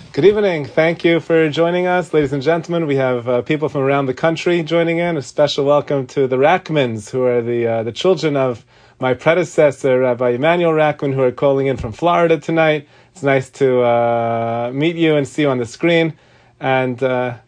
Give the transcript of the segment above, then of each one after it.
Good evening. Thank you for joining us. Ladies and gentlemen, we have people from around the country joining in. A special welcome to the Rackmans, who are the children of my predecessor, Rabbi Emmanuel Rackman, who are calling in from Florida tonight. It's nice to meet you and see you on the screen. And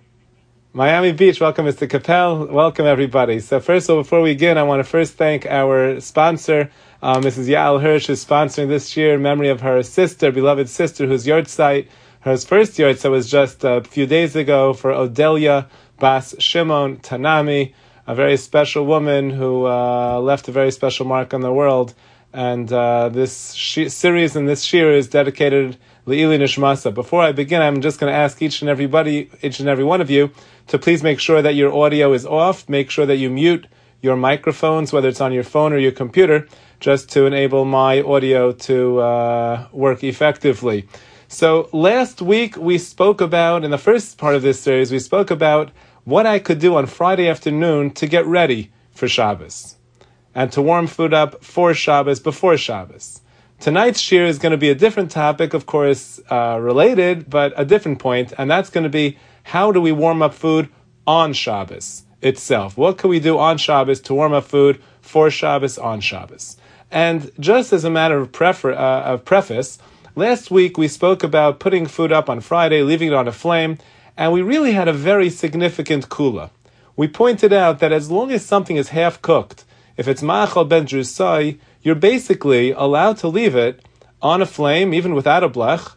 Miami Beach, welcome Mr. Capel. Welcome everybody. So first of all, before we begin, I want to first thank our sponsor, Mrs. Yael Hirsch, who's sponsoring this year in memory of her sister, beloved sister, whose yahrzeit. Her first yahrzeit was just a few days ago for Odelia Bas Shimon Tanami, a very special woman who left a very special mark on the world. And this series and this shir is dedicated Le'ili Nishmasa. Before I begin, I'm just going to ask each and every one of you to please make sure that your audio is off. Make sure that you mute your microphones, whether it's on your phone or your computer, just to enable my audio to work effectively. So last week we spoke about, in the first part of this series, we spoke about what I could do on Friday afternoon to get ready for Shabbos and to warm food up for Shabbos, before Shabbos. Tonight's shir is going to be a different topic, of course, related, but a different point, and that's going to be how do we warm up food on Shabbos itself? What can we do on Shabbos to warm up food for Shabbos on Shabbos? And just as a matter of preface, last week we spoke about putting food up on Friday, leaving it on a flame, and we really had a very significant kula. We pointed out that as long as something is half cooked, if it's ma'achal ben drusai, you're basically allowed to leave it on a flame, even without a blech,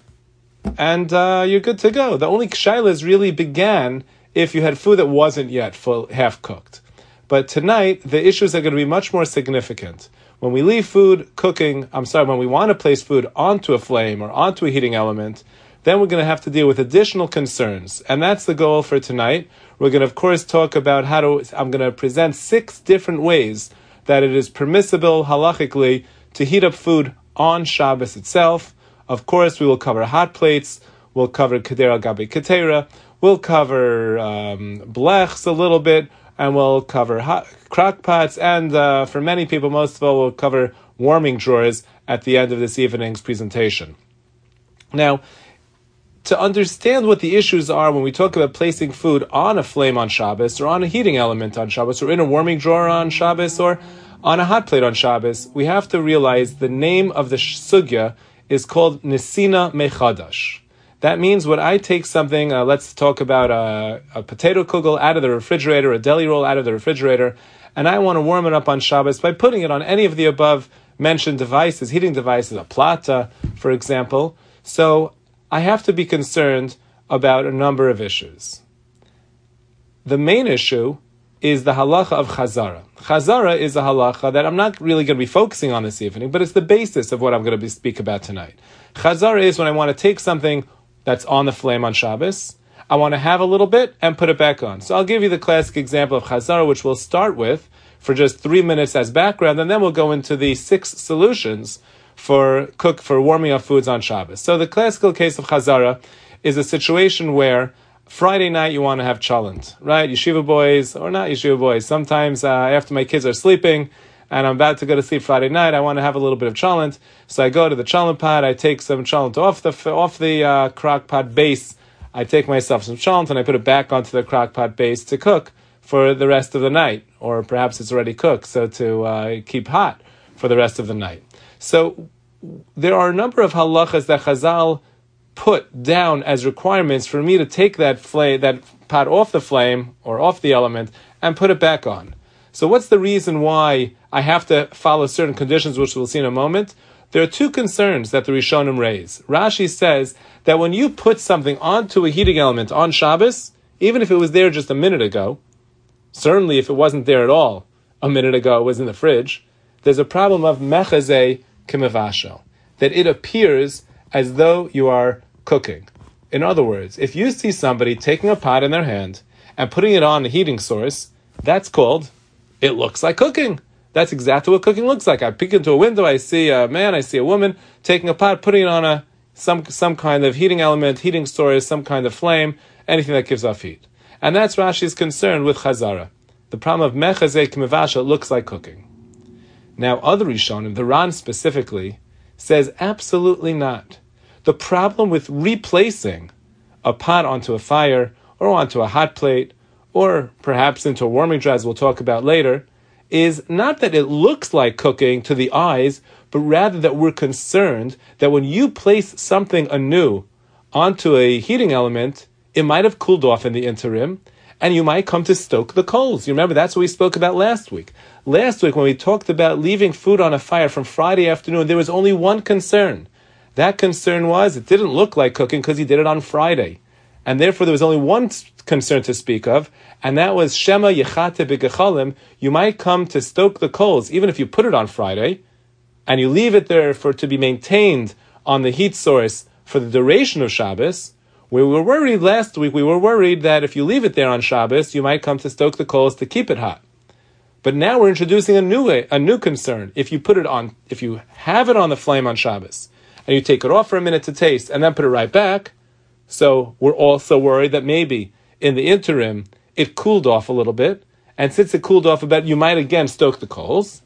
and you're good to go. The only shaylas really began if you had food that wasn't yet half cooked. But tonight, the issues are going to be much more significant. When we leave food cooking, when we want to place food onto a flame or onto a heating element, then we're going to have to deal with additional concerns. And that's the goal for tonight. We're going to, of course, talk about I'm going to present 6 different ways that it is permissible, halachically, to heat up food on Shabbos itself. Of course, we will cover hot plates, we'll cover keder al gabi ketera, we'll cover blechs a little bit, and we'll cover crock pots, and for many people, most of all, we'll cover warming drawers at the end of this evening's presentation. Now, to understand what the issues are when we talk about placing food on a flame on Shabbos, or on a heating element on Shabbos, or in a warming drawer on Shabbos, or on a hot plate on Shabbos, we have to realize the name of the sugya is called Nesina Mechadash. That means when I take something, let's talk about a potato kugel out of the refrigerator, a deli roll out of the refrigerator, and I want to warm it up on Shabbos by putting it on any of the above mentioned devices, heating devices, a plata, for example. So I have to be concerned about a number of issues. The main issue is the halacha of chazara. Chazara is a halacha that I'm not really going to be focusing on this evening, but it's the basis of what I'm going to speak about tonight. Chazara is when I want to take something that's on the flame on Shabbos, I want to have a little bit and put it back on. So I'll give you the classic example of chazara, which we'll start with for just 3 minutes as background, and then we'll go into the 6 solutions for warming up foods on Shabbos. So the classical case of chazara is a situation where Friday night you want to have cholent, right? Yeshiva boys, or not yeshiva boys, sometimes after my kids are sleeping, and I'm about to go to sleep Friday night, I want to have a little bit of cholent. So I go to the cholent pot, I take some cholent off the crock pot base, I take myself some cholent and I put it back onto the crock pot base to cook for the rest of the night. Or perhaps it's already cooked, so to keep hot for the rest of the night. So there are a number of halachas that Chazal put down as requirements for me to take that pot off the flame or off the element and put it back on. So what's the reason why I have to follow certain conditions, which we'll see in a moment? There are 2 concerns that the Rishonim raise. Rashi says that when you put something onto a heating element on Shabbos, even if it was there just a minute ago, certainly if it wasn't there at all a minute ago, it was in the fridge, there's a problem of mechazeh kimevashel, that it appears as though you are cooking. In other words, if you see somebody taking a pot in their hand and putting it on a heating source, that's called, it looks like cooking. That's exactly what cooking looks like. I peek into a window, I see a man, I see a woman taking a pot, putting it on some kind of heating element, heating source, some kind of flame, anything that gives off heat. And that's Rashi's concern with chazara. The problem of mechazeh k'mevasha looks like cooking. Now, other Rishonim, the Ran specifically, says absolutely not. The problem with replacing a pot onto a fire or onto a hot plate or perhaps into a warming dry, as we'll talk about later, is not that it looks like cooking to the eyes, but rather that we're concerned that when you place something anew onto a heating element, it might have cooled off in the interim, and you might come to stoke the coals. You remember, that's what we spoke about last week. Last week, when we talked about leaving food on a fire from Friday afternoon, there was only one concern. That concern was it didn't look like cooking because you did it on Friday. And therefore, there was only one concern to speak of, and that was Shema Yechate B'Gechalim. You might come to stoke the coals, even if you put it on Friday, and you leave it there for it to be maintained on the heat source for the duration of Shabbos. We were worried last week, that if you leave it there on Shabbos, you might come to stoke the coals to keep it hot. But now we're introducing a new concern. If you have it on the flame on Shabbos, and you take it off for a minute to taste, and then put it right back, so we're also worried that maybe in the interim it cooled off a little bit, and since it cooled off a bit, you might again stoke the coals.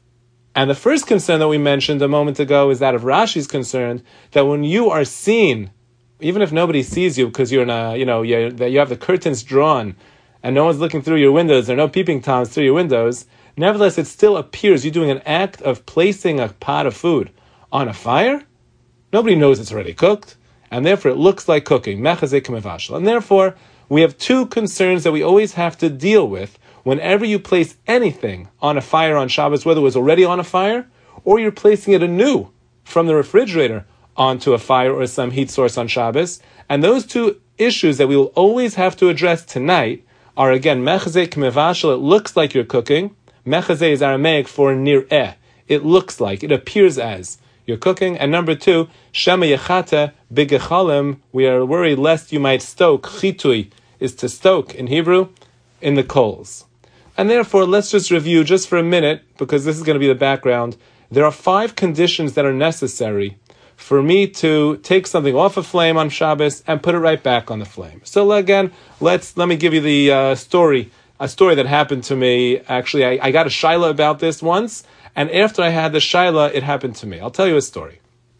And the first concern that we mentioned a moment ago is that of Rashi's concern that when you are seen, even if nobody sees you because you're you have the curtains drawn and no one's looking through your windows, there are no peeping toms through your windows, nevertheless it still appears you're doing an act of placing a pot of food on a fire. Nobody knows it's already cooked, and therefore it looks like cooking. Mechazek mevashel. And therefore, we have two concerns that we always have to deal with whenever you place anything on a fire on Shabbos, whether it was already on a fire, or you're placing it anew from the refrigerator onto a fire or some heat source on Shabbos. And those two issues that we will always have to address tonight are, again, mechazek mevashel, it looks like you're cooking. Mechazek is Aramaic for nir'eh. It looks like, it appears as you're cooking. And number two, Shema Yechata B'Gechalim, we are worried lest you might stoke. Chitui is to stoke in Hebrew, in the coals. And therefore, let's just review just for a minute, because this is going to be the background. There are 5 conditions that are necessary for me to take something off a flame on Shabbos and put it right back on the flame. So again, let me give you the story, a story that happened to me. Actually, I got a shaila about this once, and after I had the shaila, it happened to me. I'll tell you a story.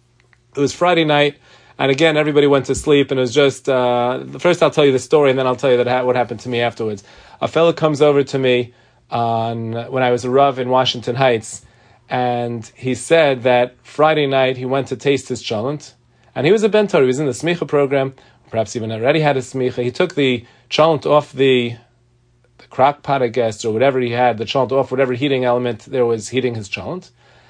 It was Friday night, and again, everybody went to sleep, and it was just, first I'll tell you the story, and then I'll tell you what happened to me afterwards. A fellow comes over to me when I was a Rav in Washington Heights, and he said that Friday night he went to taste his cholent, and he was a Ben Torah, he was in the smicha program, perhaps even already had a smicha. He took the cholent off the crock pot, I guess, or whatever he had, the cholent off whatever heating element there was heating his cholent.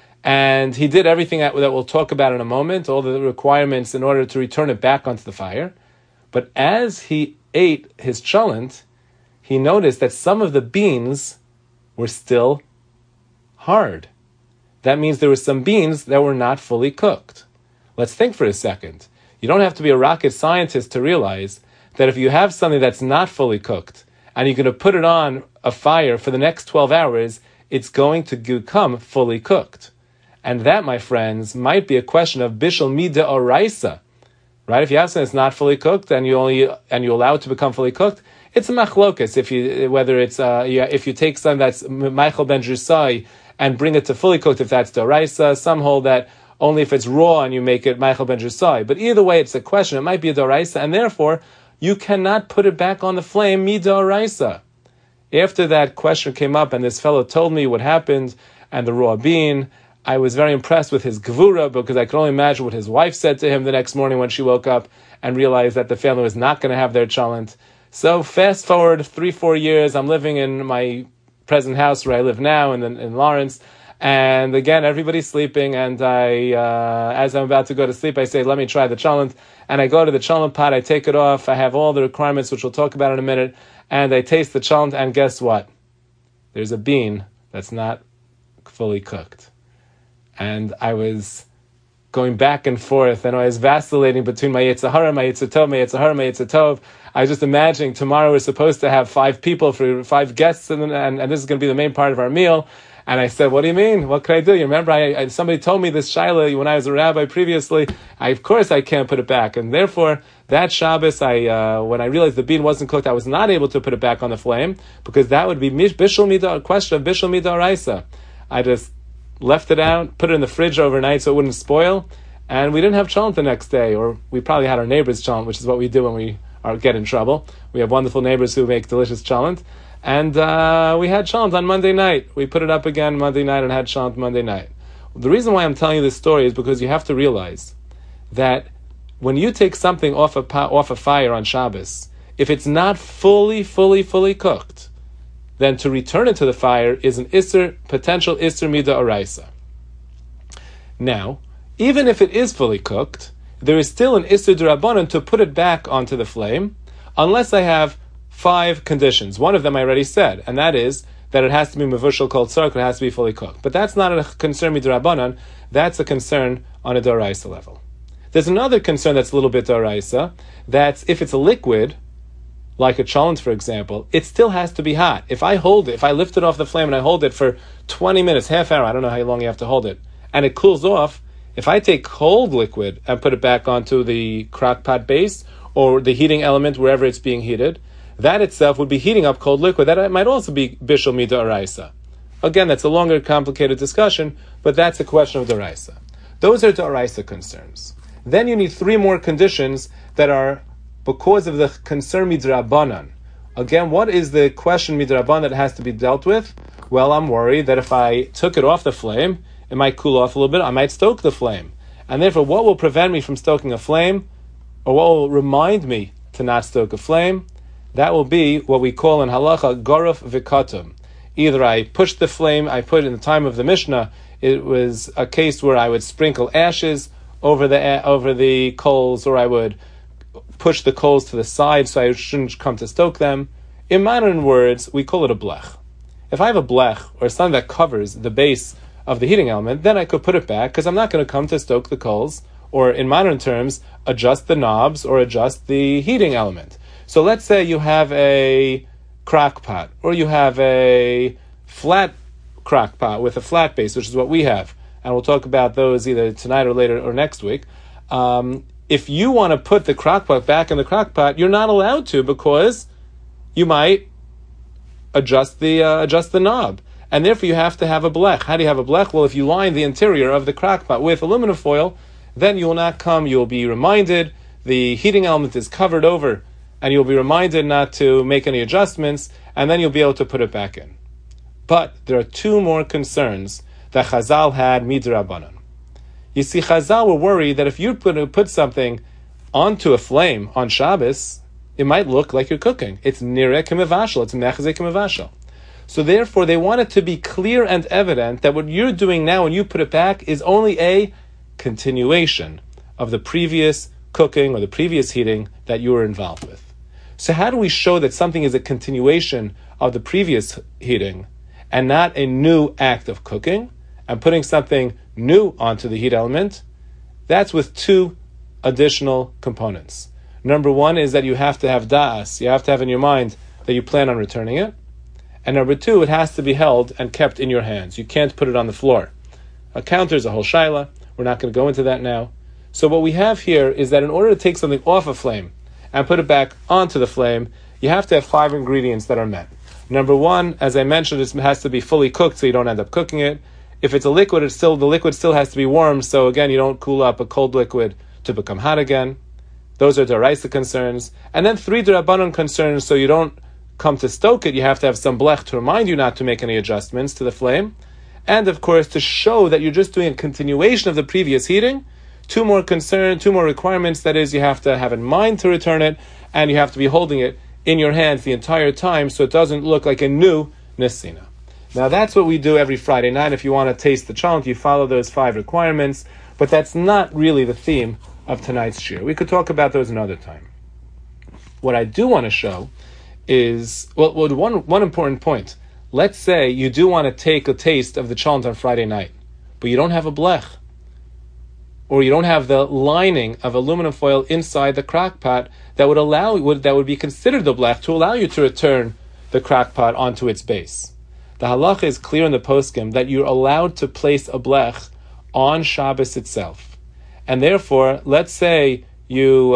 And he did everything that we'll talk about in a moment, all the requirements in order to return it back onto the fire. But as he ate his cholent, he noticed that some of the beans were still hard. That means there were some beans that were not fully cooked. Let's think for a second. You don't have to be a rocket scientist to realize that if you have something that's not fully cooked, and you're going to put it on a fire for the next 12 hours, it's going to become fully cooked. And that, my friends, might be a question of bishul mida oraisa, right? If you have something that's not fully cooked and you allow it to become fully cooked, it's a machlokas. If you take something that's Michael ben Drusai and bring it to fully cooked, if that's doraisa, some hold that only if it's raw and you make it Michael ben Drusai. But either way, it's a question. It might be a doraisa, and therefore you cannot put it back on the flame mida oraisa. After that question came up, and this fellow told me what happened and the raw bean, I was very impressed with his gevura, because I could only imagine what his wife said to him the next morning when she woke up and realized that the family was not going to have their cholent. So fast forward 3-4 years, I'm living in my present house where I live now in Lawrence, and again, everybody's sleeping, and as I'm about to go to sleep, I say, let me try the cholent, and I go to the cholent pot, I take it off, I have all the requirements, which we'll talk about in a minute, and I taste the cholent, and guess what? There's a bean that's not fully cooked. And I was going back and forth, and I was vacillating between my Yetzer Hara, my Yetzer Tov, my Yetzer Hara, my Yetzer Tov. I was just imagining tomorrow we're supposed to have 5 people for 5 guests, and this is going to be the main part of our meal. And I said, what do you mean? What can I do? You remember, somebody told me this shaila when I was a rabbi previously. Of course I can't put it back. And therefore, that Shabbos, when I realized the bean wasn't cooked, I was not able to put it back on the flame, because that would be a question of bishul mida oraisa. I just left it out, put it in the fridge overnight so it wouldn't spoil, and we didn't have cholent the next day, or we probably had our neighbor's cholent, which is what we do when we get in trouble. We have wonderful neighbors who make delicious cholent, and we had cholent on Monday night. We put it up again Monday night and had cholent Monday night. The reason why I'm telling you this story is because you have to realize that when you take something off a fire on Shabbos, if it's not fully cooked, then to return it to the fire is an potential Isser Mida Oraisa. Now, even if it is fully cooked, there is still an Isser D'Rabbanan to put it back onto the flame, unless I have 5 conditions. One of them I already said, and that is that it has to be Mevushal Kol Tzarek, it has to be fully cooked. But that's not a concern Midrabanan, that's a concern on a D'Oraisa level. There's another concern that's a little bit D'Oraisa, that's if it's a liquid, like a cholent, for example, it still has to be hot. If I hold it, if I lift it off the flame and I hold it for 20 minutes, half hour, I don't know how long you have to hold it, and it cools off, if I take cold liquid and put it back onto the crock pot base, or the heating element wherever it's being heated, that itself would be heating up cold liquid. That might also be Bishul Mida Oraisa. Again, that's a longer, complicated discussion, but that's a question of D'Oraisa. Those are D'Oraisa concerns. Then you need 3 more conditions that are because of the concern Midrabanan. Again, what is the question Midrabanan that has to be dealt with? Well, I'm worried that if I took it off the flame, it might cool off a little bit, I might stoke the flame. And therefore, what will prevent me from stoking a flame, or what will remind me to not stoke a flame? That will be what we call in halacha garuf v'katum. Either I pushed the flame, I put in the time of the Mishnah, it was a case where I would sprinkle ashes over the coals, or I would push the coals to the side so I shouldn't come to stoke them. In modern words, we call it a blech. If I have a blech, or something that covers the base of the heating element, then I could put it back, because I'm not going to come to stoke the coals, or in modern terms, adjust the knobs, or adjust the heating element. So let's say you have a crock pot, or you have a flat crock pot with a flat base, which is what we have. And we'll talk about those either tonight or later or next week. If you want to put the crock pot back in the crock pot, you're not allowed to, because you might adjust the knob. And therefore you have to have a blech. How do you have a blech? Well, if you line the interior of the crock pot with aluminum foil, then you will not come, you'll be reminded, the heating element is covered over, and you'll be reminded not to make any adjustments, and then you'll be able to put it back in. But there are 2 more concerns that Chazal had midrabanan. You see, Chazal were worried that if you put something onto a flame on Shabbos, it might look like you're cooking. It's nireh k'mevashel, it's mechzeh k'mevashel. So therefore, they want it to be clear and evident that what you're doing now when you put it back is only a continuation of the previous cooking or the previous heating that you were involved with. So how do we show that something is a continuation of the previous heating and not a new act of cooking and putting something new onto the heat element? That's with 2 additional components. Number 1 is that you have to have da'as. You have to have in your mind that you plan on returning it. And number 2, it has to be held and kept in your hands. You can't put it on the floor. A counter is a whole shaila. We're not going to go into that now. So what we have here is that in order to take something off a flame and put it back onto the flame, you have to have 5 ingredients that are met. Number 1, as I mentioned, it has to be fully cooked so you don't end up cooking it. If it's a liquid, the liquid still has to be warm, so again, you don't cool up a cold liquid to become hot again. Those are D'Oraisa concerns. And then 3 D'Rabbanan concerns, so you don't come to stoke it, you have to have some blech to remind you not to make any adjustments to the flame. And of course, to show that you're just doing a continuation of the previous heating, 2 more requirements, that is, you have to have in mind to return it, and you have to be holding it in your hands the entire time so it doesn't look like a new Nesina. Now that's what we do every Friday night. If you want to taste the cholent, you follow those 5 requirements, but that's not really the theme of tonight's shiur. We could talk about those another time. What I do want to show is, one important point. Let's say you do want to take a taste of the cholent on Friday night, but you don't have a blech, or you don't have the lining of aluminum foil inside the crock pot that would be considered the blech to allow you to return the crock pot onto its base. The halacha is clear in the poskim that you're allowed to place a blech on Shabbos itself. And therefore, let's say you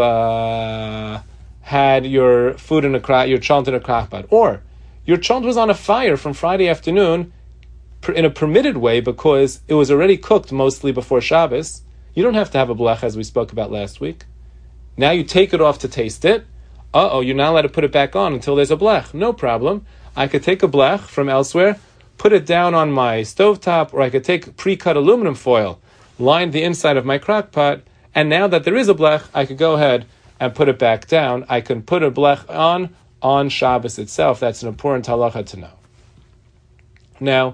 had your food in your cholent in a crock pot, or your cholent was on a fire from Friday afternoon in a permitted way because it was already cooked mostly before Shabbos. You don't have to have a blech, as we spoke about last week. Now you take it off to taste it. You're not allowed to put it back on until there's a blech. No problem. I could take a blech from elsewhere, put it down on my stovetop, or I could take pre-cut aluminum foil, line the inside of my crock pot, and now that there is a blech, I could go ahead and put it back down. I can put a blech on Shabbos itself. That's an important halacha to know. Now,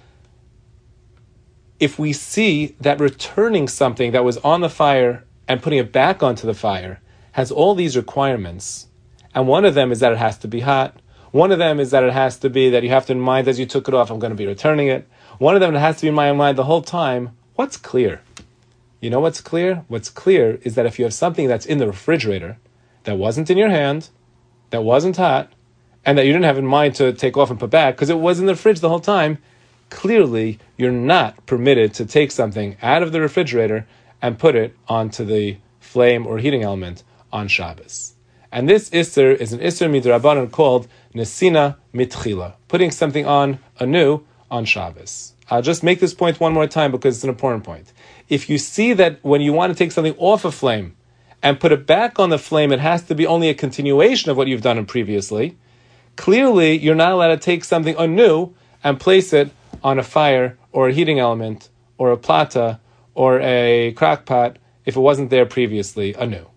if we see that returning something that was on the fire and putting it back onto the fire has all these requirements, and one of them is that it has to be hot, one of them is that it has to be that you have to in mind as you took it off, I'm going to be returning it, one of them it has to be in my mind the whole time, what's clear? You know what's clear? What's clear is that if you have something that's in the refrigerator that wasn't in your hand, that wasn't hot, and that you didn't have in mind to take off and put back because it was in the fridge the whole time, clearly you're not permitted to take something out of the refrigerator and put it onto the flame or heating element on Shabbos. And this Isser is an Isser midrabanan called Nesina Mitchila, putting something on anew on Shabbos. I'll just make this point one more time because it's an important point. If you see that when you want to take something off a flame and put it back on the flame, it has to be only a continuation of what you've done previously, clearly you're not allowed to take something anew and place it on a fire or a heating element or a plata or a crock pot if it wasn't there previously anew.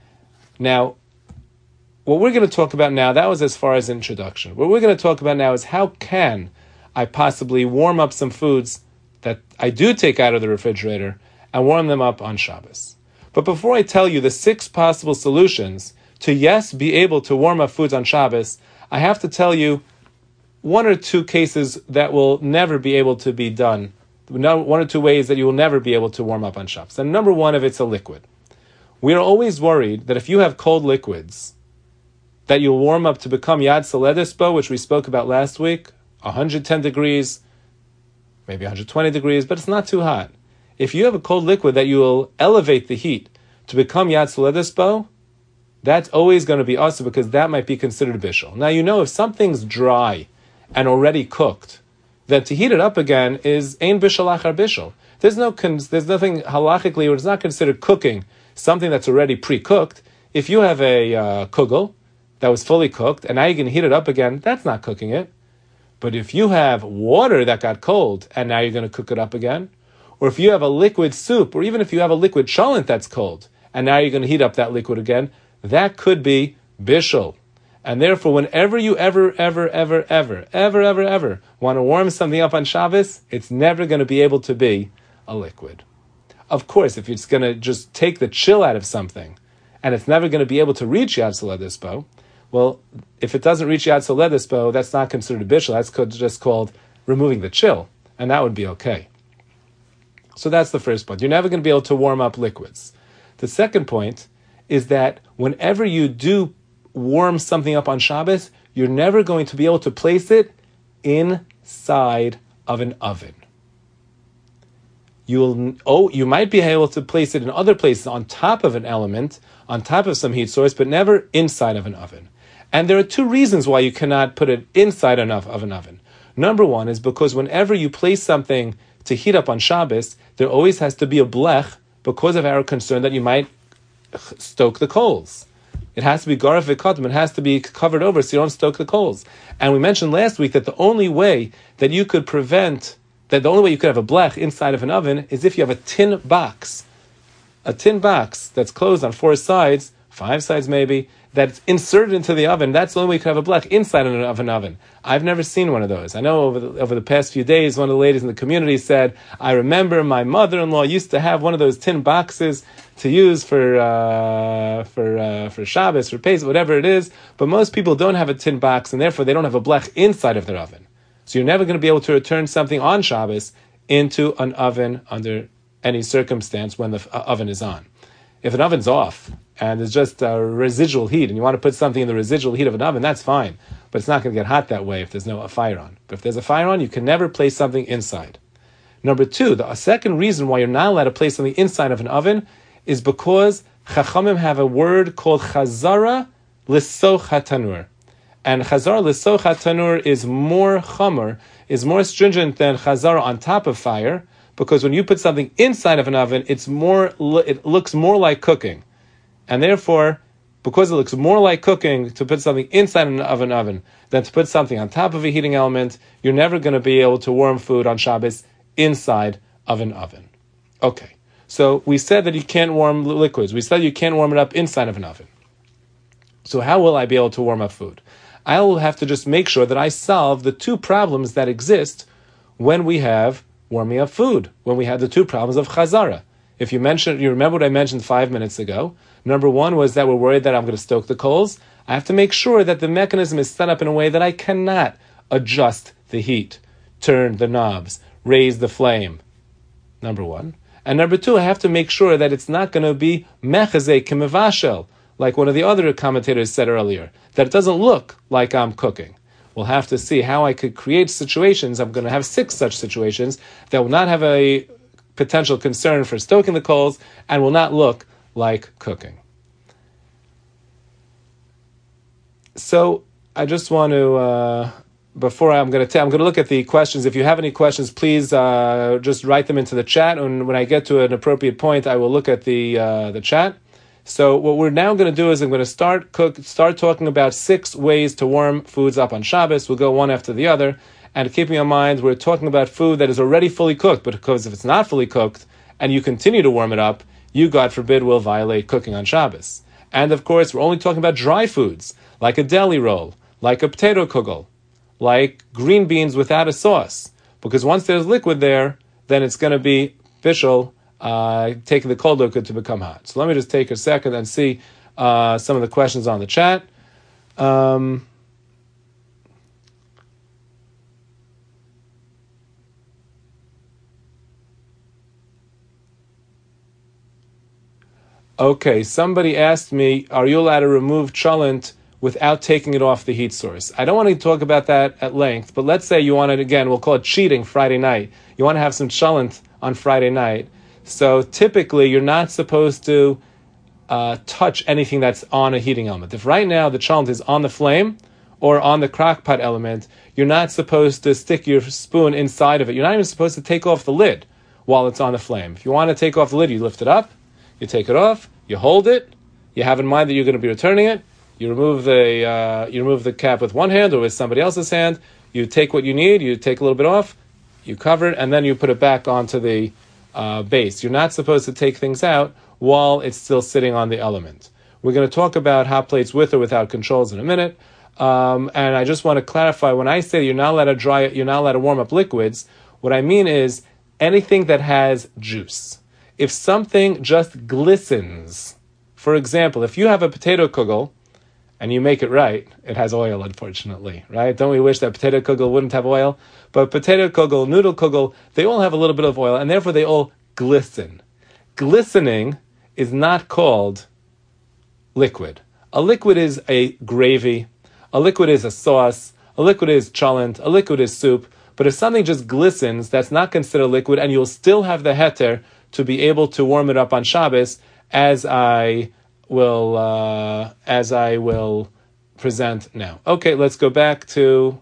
Now, what we're going to talk about now, that was as far as introduction. What we're going to talk about now is how can I possibly warm up some foods that I do take out of the refrigerator and warm them up on Shabbos. But before I tell you the 6 possible solutions to, yes, be able to warm up foods on Shabbos, I have to tell you 1 or 2 cases that will never be able to be done. 1 or 2 ways that you will never be able to warm up on Shabbos. And number 1, if it's a liquid. We are always worried that if you have cold liquids, that you'll warm up to become Yad Saledispo, which we spoke about last week, 110 degrees, maybe 120 degrees, but it's not too hot. If you have a cold liquid that you will elevate the heat to become Yad Saledispo, that's always going to be also because that might be considered bishul. Now, you know, if something's dry and already cooked, then to heat it up again is ein bishul achar bishul. There's nothing halachically, or it's not considered cooking something that's already pre-cooked. If you have a kugel that was fully cooked and now you can heat it up again, that's not cooking it. But if you have water that got cold and now you're going to cook it up again, or if you have a liquid soup, or even if you have a liquid cholent that's cold and now you're going to heat up that liquid again, that could be bishul. And therefore, whenever you ever want to warm something up on Shabbos, it's never going to be able to be a liquid. Of course, if it's going to just take the chill out of something, and it's never going to be able to reach Yad Saledispo, well, if it doesn't reach Yad Saledispo, that's not considered a bishul. That's just called removing the chill, and that would be okay. So that's the first point. You're never going to be able to warm up liquids. The second point is that whenever you do warm something up on Shabbos, you're never going to be able to place it inside of an oven. You might be able to place it in other places on top of an element, on top of some heat source, but never inside of an oven. And there are 2 reasons why you cannot put it inside of an oven. Number 1 is because whenever you place something to heat up on Shabbos, there always has to be a blech because of our concern that you might stoke the coals. It has to be garaf v'kadim. It has to be covered over so you don't stoke the coals. And we mentioned last week that the only way that you could have a blech inside of an oven is if you have a tin box that's closed on 4 sides, 5 sides maybe, that's inserted into the oven. That's the only way you could have a blech inside of an oven. I've never seen one of those. I know over the past few days, one of the ladies in the community said, I remember my mother-in-law used to have one of those tin boxes to use for Shabbos, for Pesach, whatever it is, but most people don't have a tin box, and therefore they don't have a blech inside of their oven. So you're never going to be able to return something on Shabbos into an oven under any circumstance when the oven is on. If an oven's off and there's just residual heat and you want to put something in the residual heat of an oven, that's fine. But it's not going to get hot that way if there's no fire on. But if there's a fire on, you can never place something inside. Number 2, the second reason why you're not allowed to place something inside of an oven is because Chachamim have a word called chazara l'soch hatanur. And chazara l'soch hatanur is more chomer, is more stringent than chazara on top of fire, because when you put something inside of an oven, it looks more like cooking. And therefore, because it looks more like cooking to put something inside of an oven than to put something on top of a heating element, you're never going to be able to warm food on Shabbos inside of an oven. Okay, so we said that you can't warm liquids. We said you can't warm it up inside of an oven. So how will I be able to warm up food? I will have to just make sure that I solve the two problems that exist when we have warming up food, when we have the two problems of chazara. If you remember what I mentioned 5 minutes ago. Number one was that we're worried that I'm going to stoke the coals. I have to make sure that the mechanism is set up in a way that I cannot adjust the heat, turn the knobs, raise the flame. Number one. And number two, I have to make sure that it's not going to be mechazeh k'mevashel, like one of the other commentators said earlier, that it doesn't look like I'm cooking. We'll have to see how I could create situations. I'm going to have 6 such situations that will not have a potential concern for stoking the coals and will not look like cooking. So I just want to, before I'm going to look at the questions. If you have any questions, please just write them into the chat, and when I get to an appropriate point, I will look at the chat. So what we're now going to do is I'm going to start talking about 6 ways to warm foods up on Shabbos. We'll go one after the other. And keeping in mind, we're talking about food that is already fully cooked, but because if it's not fully cooked and you continue to warm it up, you, God forbid, will violate cooking on Shabbos. And of course, we're only talking about dry foods, like a deli roll, like a potato kugel, like green beans without a sauce. Because once there's liquid there, then it's going to be official taking the cold liquid to become hot. So let me just take a second and see some of the questions on the chat. Okay, somebody asked me, are you allowed to remove cholent without taking it off the heat source? I don't want to talk about that at length, but let's say you want it, again, we'll call it cheating Friday night. You want to have some cholent on Friday night. So typically, you're not supposed to touch anything that's on a heating element. If right now the cholent is on the flame or on the crock pot element, you're not supposed to stick your spoon inside of it. You're not even supposed to take off the lid while it's on the flame. If you want to take off the lid, you lift it up, you take it off, you hold it, you have in mind that you're going to be returning it, you remove the cap with one hand or with somebody else's hand, you take what you need, you take a little bit off, you cover it, and then you put it back onto the base. You're not supposed to take things out while it's still sitting on the element. We're going to talk about hot plates with or without controls in a minute, and I just want to clarify, when I say you're not allowed to warm up liquids, what I mean is anything that has juice. If something just glistens, for example, if you have a potato kugel and you make it right, it has oil, unfortunately, right? Don't we wish that potato kugel wouldn't have oil? But potato kugel, noodle kugel, they all have a little bit of oil, and therefore they all glisten. Glistening is not called liquid. A liquid is a gravy, a liquid is a sauce, a liquid is cholent, a liquid is soup, but if something just glistens, that's not considered liquid, and you'll still have the heter to be able to warm it up on Shabbos, as I will present now. Okay, let's go back. Hold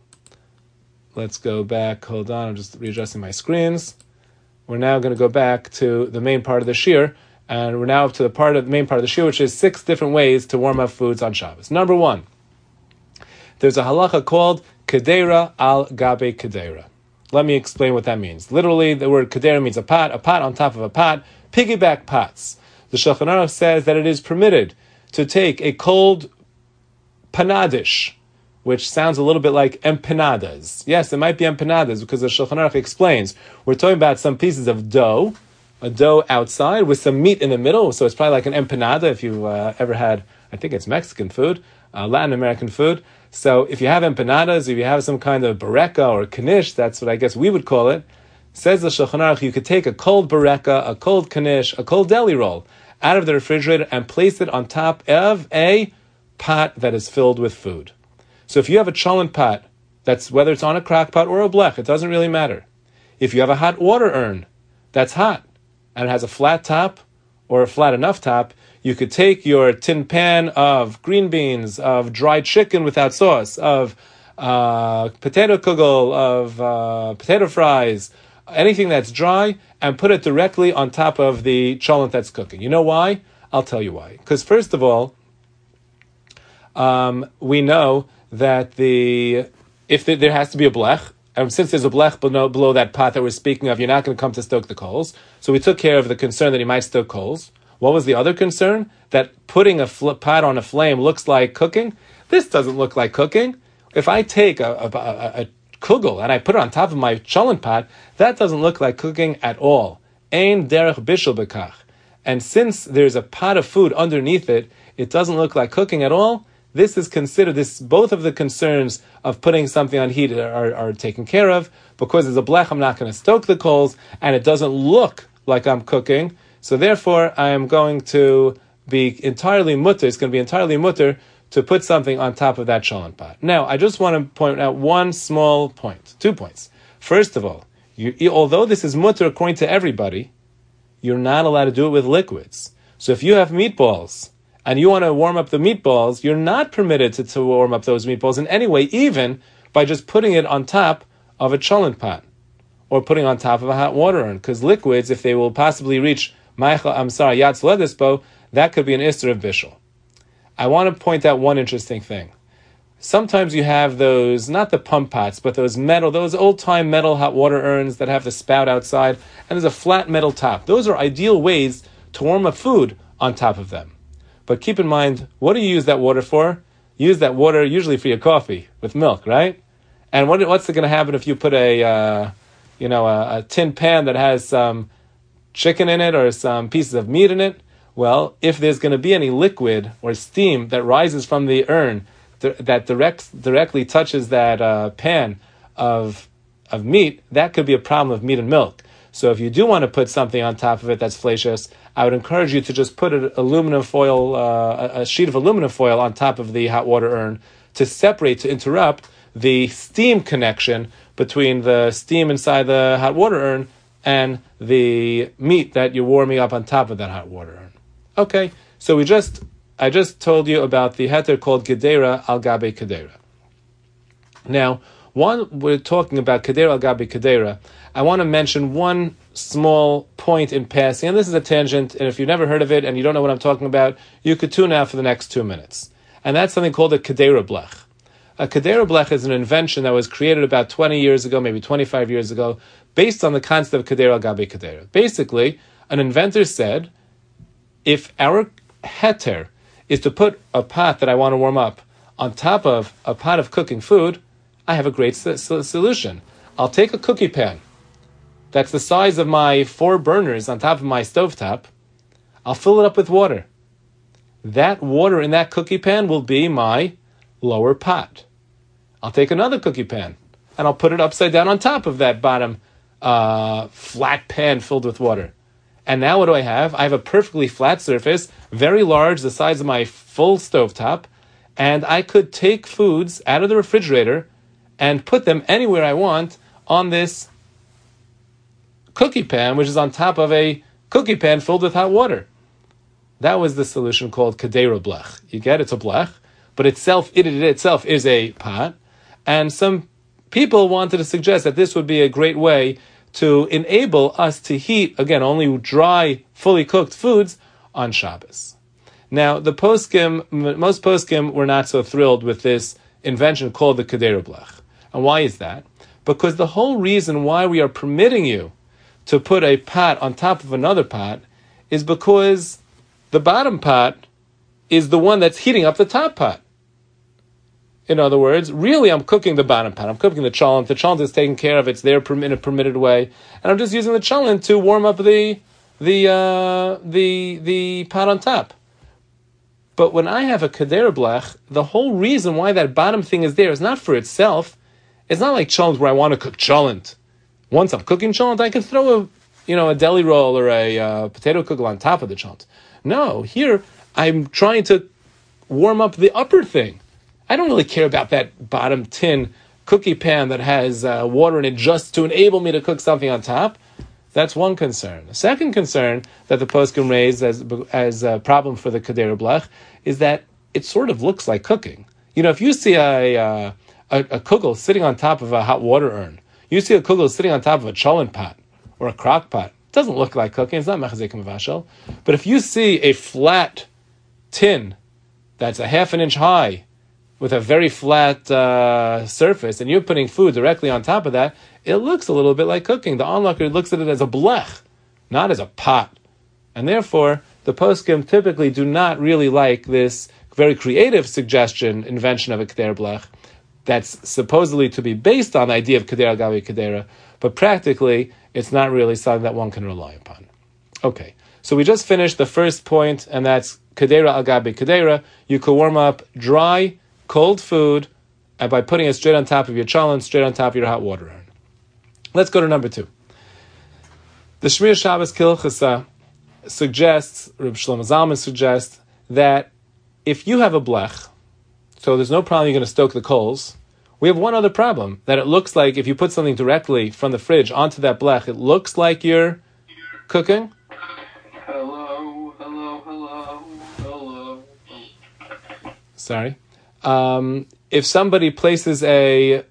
on, I'm just readjusting my screens. We're now going to go back to the main part of the shiur, and we're now up to the main part of the shiur, which is 6 different ways to warm up foods on Shabbos. Number 1, there's a halacha called kedera al gabe kedera. Let me explain what that means. Literally, the word kedera means a pot on top of a pot, piggyback pots. The Shulchan Aruch says that it is permitted to take a cold panadish, which sounds a little bit like empanadas. Yes, it might be empanadas, because the Shulchan Aruch explains, we're talking about some pieces of dough, a dough outside with some meat in the middle, so it's probably like an empanada if you've ever had, I think it's Mexican food, Latin American food. So if you have empanadas, if you have some kind of bareka or knish, that's what I guess we would call it, says the Shulchan Aruch, you could take a cold bareka, a cold knish, a cold deli roll out of the refrigerator and place it on top of a pot that is filled with food. So if you have a cholent pot, that's whether it's on a crock pot or a blech, it doesn't really matter. If you have a hot water urn that's hot and it has a flat top or a flat enough top, you could take your tin pan of green beans, of dried chicken without sauce, of potato kugel, of potato fries, anything that's dry, and put it directly on top of the cholent that's cooking. You know why? I'll tell you why. Because first of all, we know that there has to be a blech, and since there's a blech below that pot that we're speaking of, you're not going to come to stoke the coals. So we took care of the concern that he might stoke coals. What was the other concern? That putting a pot on a flame looks like cooking. This doesn't look like cooking. If I take a kugel and I put it on top of my cholent pot, that doesn't look like cooking at all. Ein derech bishul bekach. And since there's a pot of food underneath it, it doesn't look like cooking at all. This is considered, both of the concerns of putting something on heat are taken care of. Because there's a blech, I'm not going to stoke the coals, and it doesn't look like I'm cooking. So therefore, I am going to be entirely mutter. It's going to be entirely mutter to put something on top of that cholent pot. Now, I just want to point out one small point, 2 points. First of all, although this is mutter according to everybody, you're not allowed to do it with liquids. So if you have meatballs and you want to warm up the meatballs, you're not permitted to warm up those meatballs in any way, even by just putting it on top of a cholent pot or putting on top of a hot water urn. Because liquids, if they will possibly reach Yatz Ledispo, that could be an Isser of Bishul. I want to point out one interesting thing. Sometimes you have those, not the pump pots, but those old-time metal hot water urns that have the spout outside, and there's a flat metal top. Those are ideal ways to warm up food on top of them. But keep in mind, what do you use that water for? You use that water usually for your coffee with milk, right? And what's going to happen if you put a tin pan that has some chicken in it or some pieces of meat in it? Well, if there's going to be any liquid or steam that rises from the urn that directly touches that pan of meat, that could be a problem of meat and milk. So if you do want to put something on top of it that's flacious, I would encourage you to just put a sheet of aluminum foil on top of the hot water urn to interrupt the steam connection between the steam inside the hot water urn and the meat that you're warming up on top of that hot water urn. Okay, so I just told you about the heter called Gedera al Gabe Kedera. Now, we're talking about Kedera al Gabe Kedera. I want to mention one small point in passing, and this is a tangent, and if you've never heard of it and you don't know what I'm talking about, you could tune out for the next 2 minutes. And that's something called a Kedera blech. A Kedera blech is an invention that was created about 20 years ago, maybe 25 years ago, based on the concept of Kedera al Gabe Kedera. Basically, an inventor said, if our heter is to put a pot that I want to warm up on top of a pot of cooking food, I have a great solution. I'll take a cookie pan that's the size of my 4 burners on top of my stovetop. I'll fill it up with water. That water in that cookie pan will be my lower pot. I'll take another cookie pan and I'll put it upside down on top of that bottom flat pan filled with water. And now what do I have? I have a perfectly flat surface, very large, the size of my full stovetop, and I could take foods out of the refrigerator and put them anywhere I want on this cookie pan, which is on top of a cookie pan filled with hot water. That was the solution called Kedera blech. You get it's a blech, but it itself is a pot. And some people wanted to suggest that this would be a great way to enable us to heat, again, only dry, fully cooked foods on Shabbos. Now, most poskim were not so thrilled with this invention called the Kedera blech. And why is that? Because the whole reason why we are permitting you to put a pot on top of another pot is because the bottom pot is the one that's heating up the top pot. In other words, really I'm cooking the bottom pot. I'm cooking the cholent. The cholent is taken care of. It's there in a permitted way. And I'm just using the cholent to warm up the pot on top. But when I have a Kedera blech, the whole reason why that bottom thing is there is not for itself. It's not like cholent where I want to cook cholent. Once I'm cooking cholent, I can throw a deli roll or a potato kugel on top of the cholent. No, here I'm trying to warm up the upper thing. I don't really care about that bottom tin cookie pan that has water in it just to enable me to cook something on top. That's one concern. The second concern that the poskim raised as a problem for the Kedera blech is that it sort of looks like cooking. If you see a kugel sitting on top of a hot water urn, You see a kugel sitting on top of a cholent pot or a crock pot. It doesn't look like cooking. It's not mechazek mavashel. But if you see a flat tin that's a half an inch high with a very flat surface, and you're putting food directly on top of that, it looks a little bit like cooking. The onlooker looks at it as a blech, not as a pot. And therefore, the poskim typically do not really like this very creative invention of a keder blech that's supposedly to be based on the idea of keder agavi kedera, but practically it's not really something that one can rely upon. Okay, so we just finished the first point, and that's kedera agavi kedera. You could warm up dry, cold food and by putting it straight on top of your cholent, straight on top of your hot water urn. Let's go to number 2. The Shmir Shabbos Kilchasa suggests, Reb Shlomo Zalman suggests, that if you have a blech, so there's no problem you're going to stoke the coals, we have one other problem, that it looks like if you put something directly from the fridge onto that blech, it looks like you're cooking. Hello. Sorry. If somebody places if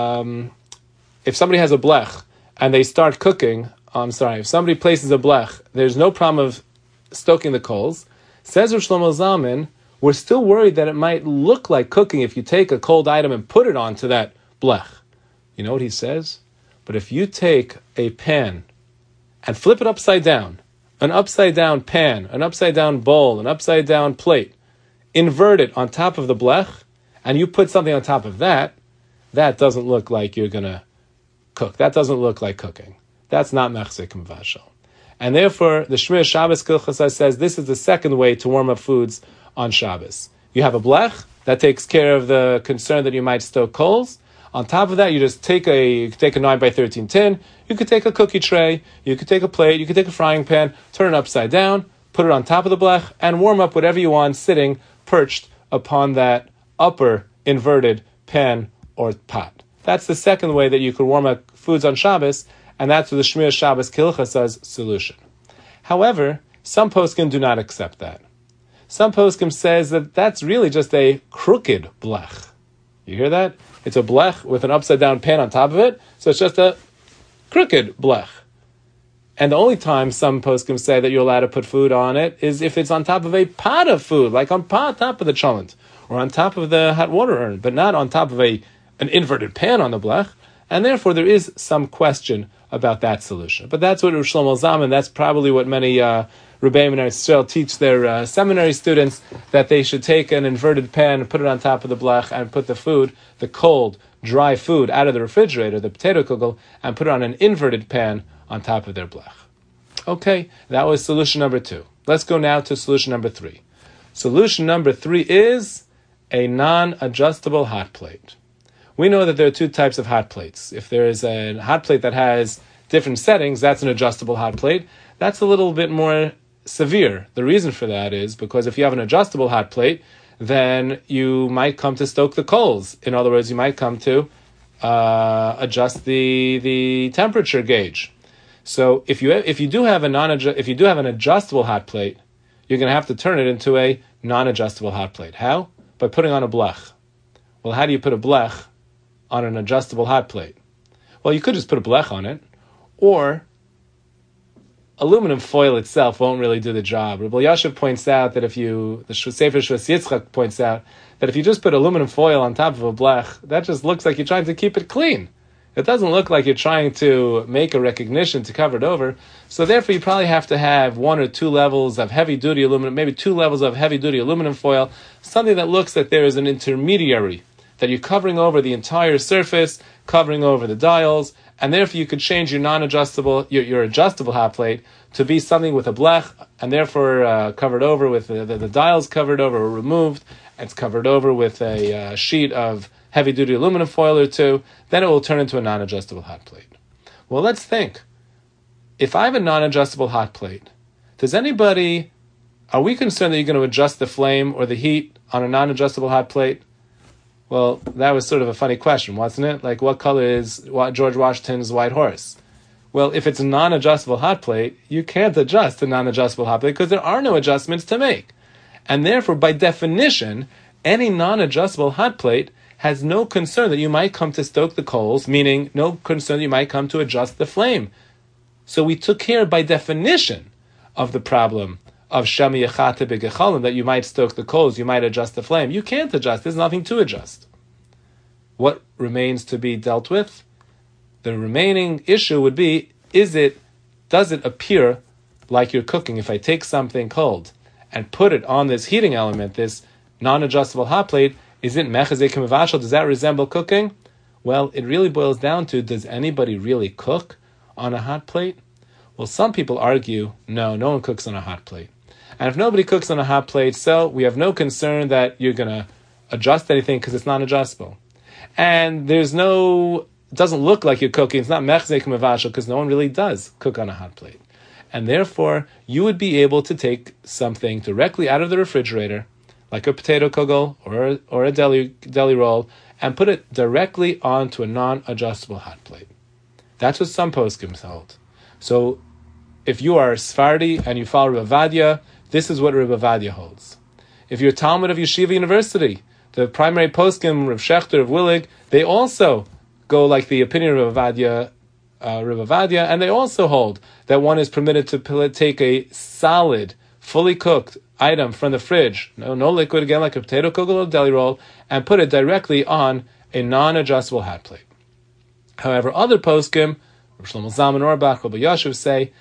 somebody has a blech and they start cooking, if somebody places a blech, there's no problem of stoking the coals. Says Rosh Shlomo Zalman, we're still worried that it might look like cooking if you take a cold item and put it onto that blech. You know what he says? But if you take a pan and flip it upside down, an upside down pan, an upside down bowl, an upside down plate, invert it on top of the blech, and you put something on top of that, that doesn't look like you're going to cook. That doesn't look like cooking. That's not mechzik mevashel. And therefore, the Shmir Shabbos Kilchasa says this is the second way to warm up foods on Shabbos. You have a blech that takes care of the concern that you might stoke coals. On top of that, you just take a 9x13 tin. You could take a cookie tray. You could take a plate. You could take a frying pan, turn it upside down, put it on top of the blech, and warm up whatever you want sitting perched upon that upper inverted pan or pot. That's the second way that you could warm up foods on Shabbos, and that's the Shmir Shabbos Kilchasa's solution. However, some poskim do not accept that. Some poskim says that that's really just a crooked blech. You hear that? It's a blech with an upside down pan on top of it, so it's just a crooked blech. And the only time some poskim say that you're allowed to put food on it is if it's on top of a pot of food, like on top of the cholent, or on top of the hot water urn, but not on top of an inverted pan on the blech. And therefore there is some question about that solution. But that's what Rosh Shlomo Zalman, that's probably what many Rebbeim in Israel teach their seminary students, that they should take an inverted pan and put it on top of the blech and put the food, the cold, dry food, out of the refrigerator, the potato kugel, and put it on an inverted pan on top of their blech. Okay, that was solution number 2. Let's go now to solution number 3. Solution number 3 is a non-adjustable hot plate. We know that there are 2 types of hot plates. If there is a hot plate that has different settings, that's an adjustable hot plate. That's a little bit more severe. The reason for that is because if you have an adjustable hot plate, then you might come to stoke the coals. In other words, you might come to adjust the temperature gauge. So if you do have an adjustable hot plate, you're going to have to turn it into a non-adjustable hot plate. How? By putting on a blech. Well, how do you put a blech on an adjustable hot plate? Well, you could just put a blech on it, or aluminum foil itself won't really do the job. Rabbi Yashiv points out that the Sefer Shvus Yitzchak points out that if you just put aluminum foil on top of a blech, that just looks like you're trying to keep it clean. It doesn't look like you're trying to make a recognition to cover it over. So therefore, you probably have to have 1 or 2 levels of heavy-duty aluminum, maybe 2 levels of heavy-duty aluminum foil, something that looks like there is an intermediary, that you're covering over the entire surface, covering over the dials, and therefore you could change your non-adjustable, your adjustable hot plate to be something with a blech, and therefore covered over with the dials covered over or removed. It's covered over with a sheet of heavy-duty aluminum foil or 2, then it will turn into a non-adjustable hot plate. Well, let's think. If I have a non-adjustable hot plate, are we concerned that you're going to adjust the flame or the heat on a non-adjustable hot plate? Well, that was sort of a funny question, wasn't it? Like, what color is George Washington's white horse? Well, if it's a non-adjustable hot plate, you can't adjust a non-adjustable hot plate because there are no adjustments to make. And therefore, by definition, any non-adjustable hot plate has no concern that you might come to stoke the coals, meaning no concern that you might come to adjust the flame. So we took care by definition of the problem of shami yachate begechalim, that you might stoke the coals, you might adjust the flame. You can't adjust. There's nothing to adjust. What remains to be dealt with? The remaining issue would be, does it appear like you're cooking? If I take something cold and put it on this heating element, this non-adjustable hot plate, is it mechazek mevashel? Does that resemble cooking? Well, it really boils down to, does anybody really cook on a hot plate? Well, some people argue, no one cooks on a hot plate. And if nobody cooks on a hot plate, so we have no concern that you're going to adjust anything because it's non-adjustable. And it doesn't look like you're cooking. It's not mechzek mevashel because no one really does cook on a hot plate. And therefore, you would be able to take something directly out of the refrigerator, like a potato kugel or a deli roll, and put it directly onto a non-adjustable hot plate. That's what some poskim hold. So, if you are Sephardi and you follow Rebbe Avadia, this is what Rebbe Avadia holds. If you're Talmud of Yeshiva University, the primary poskim, Rav Shechter of Willig, they also go like the opinion of Rebbe Avadia, and they also hold that one is permitted to take a solid, fully cooked item from the fridge, no liquid again, like a potato kugel or deli roll, and put it directly on a non-adjustable hot plate. However, other poskim, Rav Shlomo Zalman Auerbach, Rabbi Yashiv, say,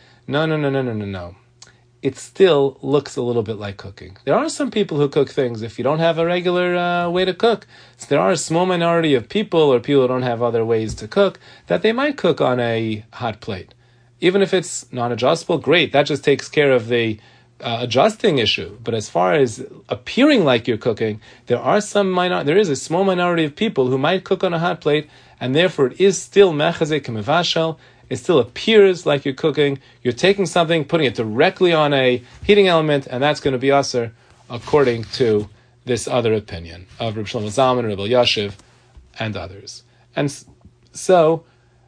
no. It still looks a little bit like cooking. There are some people who cook things if you don't have a regular way to cook. So there are a small minority of people, or people who don't have other ways to cook, that they might cook on a hot plate. Even if it's non-adjustable, great. That just takes care of the adjusting issue. But as far as appearing like you're cooking, there is a small minority of people who might cook on a hot plate, and therefore it is still mechazek mevashel. It still appears like you're cooking. You're taking something, putting it directly on a heating element, and that's going to be aser, according to this other opinion of Reb Shlomo Zalman, Reb Yashiv, and others. And so,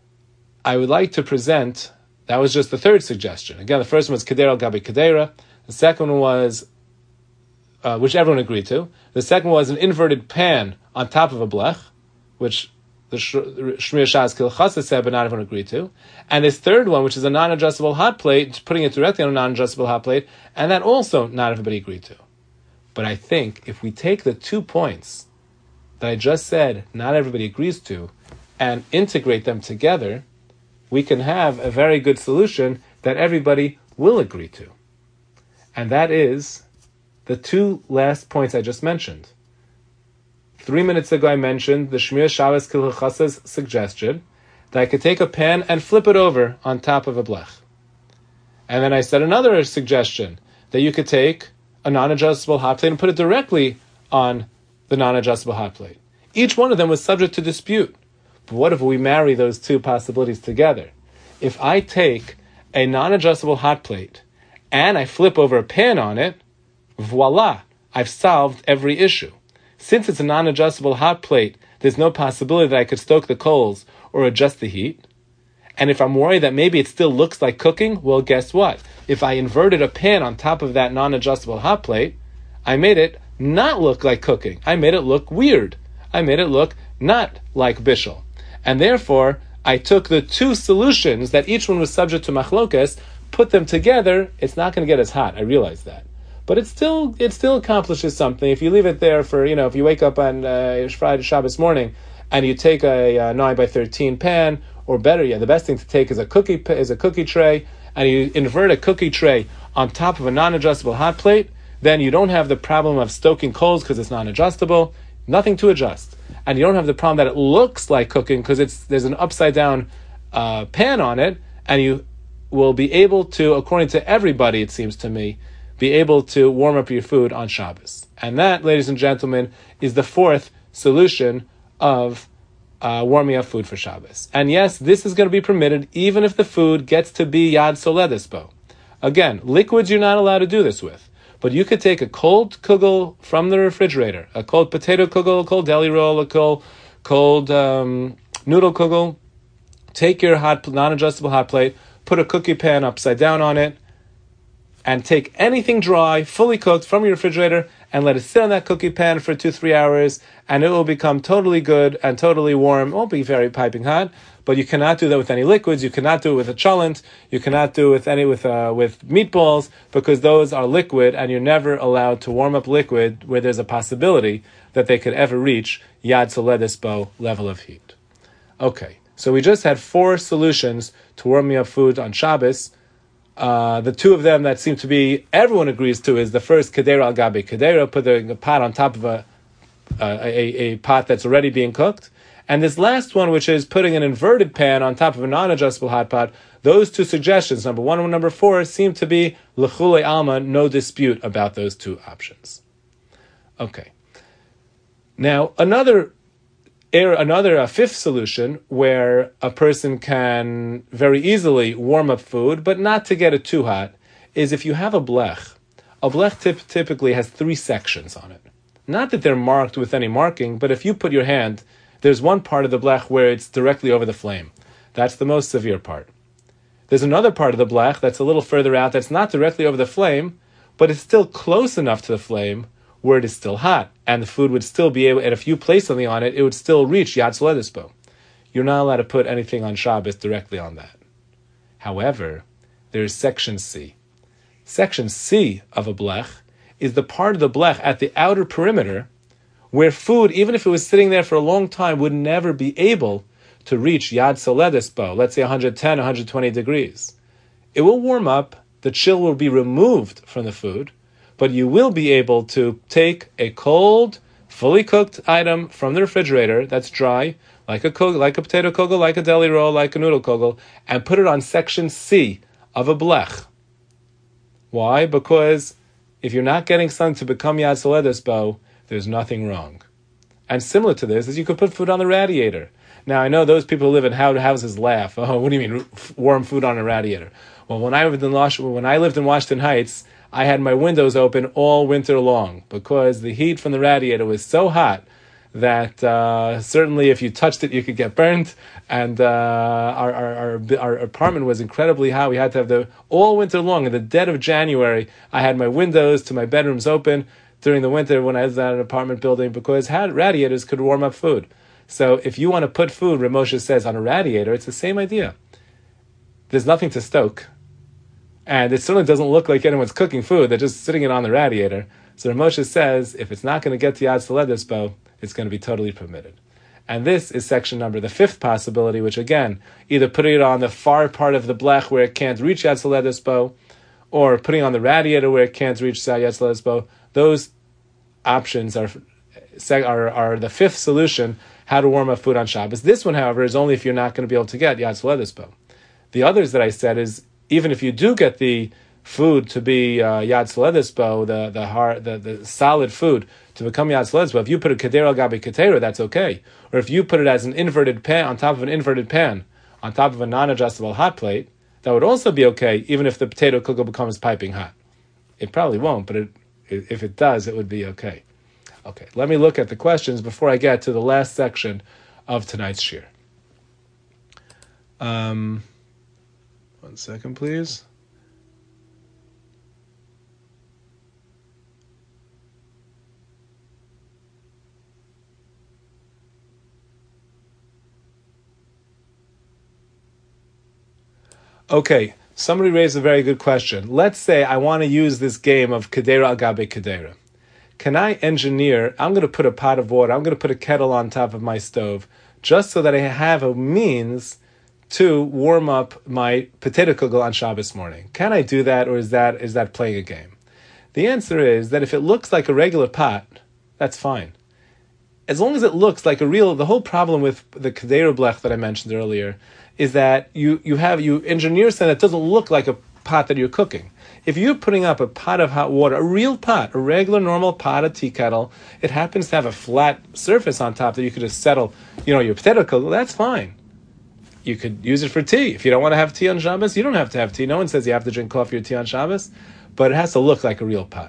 I would like to present, that was just the third suggestion. Again, the first one was Kedera al Gabi Kedera. The second one was, which everyone agreed to. The second was an inverted pan on top of a blech, which the Shmir Shas Kilchasa said, but not everyone agreed to. And this third one, which is a non-adjustable hot plate, putting it directly on a non-adjustable hot plate, and that also not everybody agreed to. But I think if we take the 2 points that I just said not everybody agrees to, and integrate them together, we can have a very good solution that everybody will agree to. And that is the 2 last points I just mentioned. 3 minutes ago I mentioned the Shmir Shabbos Kilchasa's suggestion that I could take a pan and flip it over on top of a blech. And then I said another suggestion, that you could take a non-adjustable hot plate and put it directly on the non-adjustable hot plate. Each one of them was subject to dispute. But what if we marry those 2 possibilities together? If I take a non-adjustable hot plate and I flip over a pan on it, voila, I've solved every issue. Since it's a non-adjustable hot plate, there's no possibility that I could stoke the coals or adjust the heat. And if I'm worried that maybe it still looks like cooking, well, guess what? If I inverted a pan on top of that non-adjustable hot plate, I made it not look like cooking. I made it look weird. I made it look not like bishul. And therefore, I took the 2 solutions that each one was subject to machlokes, put them together. It's not going to get as hot. I realize that. But it still accomplishes something. If you leave it there for, if you wake up on Friday, Shabbos morning, and you take a 9x13 pan, or better yet, the best thing to take is a cookie tray, and you invert a cookie tray on top of a non-adjustable hot plate, then you don't have the problem of stoking coals because it's non-adjustable, nothing to adjust. And you don't have the problem that it looks like cooking because there's an upside down pan on it, and you will be able to, according to everybody, it seems to me, be able to warm up your food on Shabbos. And that, ladies and gentlemen, is the 4th solution of warming up food for Shabbos. And yes, this is going to be permitted even if the food gets to be Yad Soledespo. Again, liquids you're not allowed to do this with. But you could take a cold kugel from the refrigerator, a cold potato kugel, a cold deli roll, a cold noodle kugel, take your non-adjustable hot plate, put a cookie pan upside down on it, and take anything dry, fully cooked from your refrigerator, and let it sit on that cookie pan for 2-3 hours, and it will become totally good and totally warm. It won't be very piping hot, but you cannot do that with any liquids. You cannot do it with a cholent. You cannot do it with meatballs, because those are liquid, and you're never allowed to warm up liquid where there's a possibility that they could ever reach Yad Soledis Bo level of heat. Okay, so we just had 4 solutions to warming up food on Shabbos. The 2 of them that seem to be everyone agrees to is the first kedera al gabe kedera, putting a pot on top of a pot that's already being cooked, and this last one, which is putting an inverted pan on top of a non-adjustable hot pot. Those 2 suggestions, number 1 and number 4, seem to be l'chulei alma, no dispute about those 2 options. Okay. Now another 5th solution where a person can very easily warm up food, but not to get it too hot, is if you have a blech. A blech typically has 3 sections on it. Not that they're marked with any marking, but if you put your hand, there's one part of the blech where it's directly over the flame. That's the most severe part. There's another part of the blech that's a little further out that's not directly over the flame, but it's still close enough to the flame where it is still hot, and the food would still be able, and if you place something on it, it would still reach Yad Soledis Bo. You're not allowed to put anything on Shabbos directly on that. However, there's section C. Section C of a blech is the part of the blech at the outer perimeter where food, even if it was sitting there for a long time, would never be able to reach Yad Soledis Bo, let's say 110, 120 degrees. It will warm up, the chill will be removed from the food, but you will be able to take a cold, fully cooked item from the refrigerator that's dry, like a potato kugel, like a deli roll, like a noodle kugel, and put it on section C of a blech. Why? Because if you're not getting something to become Yad Soledis Bo, there's nothing wrong. And similar to this is you could put food on the radiator. Now, I know those people who live in houses laugh. Oh, what do you mean, warm food on a radiator? Well, when I lived in Washington Heights, I had my windows open all winter long because the heat from the radiator was so hot that certainly if you touched it, you could get burned. And our apartment was incredibly hot. We had to have all winter long. In the dead of January, I had my windows to my bedrooms open during the winter when I was at an apartment building because radiators could warm up food. So if you want to put food, Rav Moshe says, on a radiator, it's the same idea. There's nothing to stoke. And it certainly doesn't look like anyone's cooking food. They're just sitting it on the radiator. So Rav Moshe says, if it's not going to get to Yad Soledis Bo, it's going to be totally permitted. And this is section number, the 5th possibility, which again, either putting it on the far part of the blech where it can't reach Yad Soledis Bo, or putting it on the radiator where it can't reach Yad Soledis Bo. Those options are the 5th solution, how to warm up food on Shabbos. This one, however, is only if you're not going to be able to get Yad Soledis Bo. The others that I said is, even if you do get the food to be Yad Soledis Bo, the solid food to become Yad Soledis Bo, if you put a kedera al gabe kedera, that's okay. Or if you put it as an inverted pan, on top of an inverted pan, on top of a non-adjustable hot plate, that would also be okay, even if the potato kugel becomes piping hot. It probably won't, but if it does, it would be okay. Okay, let me look at the questions before I get to the last section of tonight's shir. 1 second, please. Okay, somebody raised a very good question. Let's say I want to use this game of kedera al gabe kedera. Can I engineer, I'm going to put a pot of water, I'm going to put a kettle on top of my stove, just so that I have a means to warm up my potato kugel on Shabbos morning. Can I do that, or is that playing a game? The answer is that if it looks like a regular pot, that's fine. As long as it looks like the whole problem with the kedera blech that I mentioned earlier is that you engineer something that doesn't look like a pot that you're cooking. If you're putting up a pot of hot water, a real pot, a regular normal pot, a tea kettle, it happens to have a flat surface on top that you could just settle, your potato kugel, that's fine. You could use it for tea. If you don't want to have tea on Shabbos, you don't have to have tea. No one says you have to drink coffee or tea on Shabbos, but it has to look like a real pot.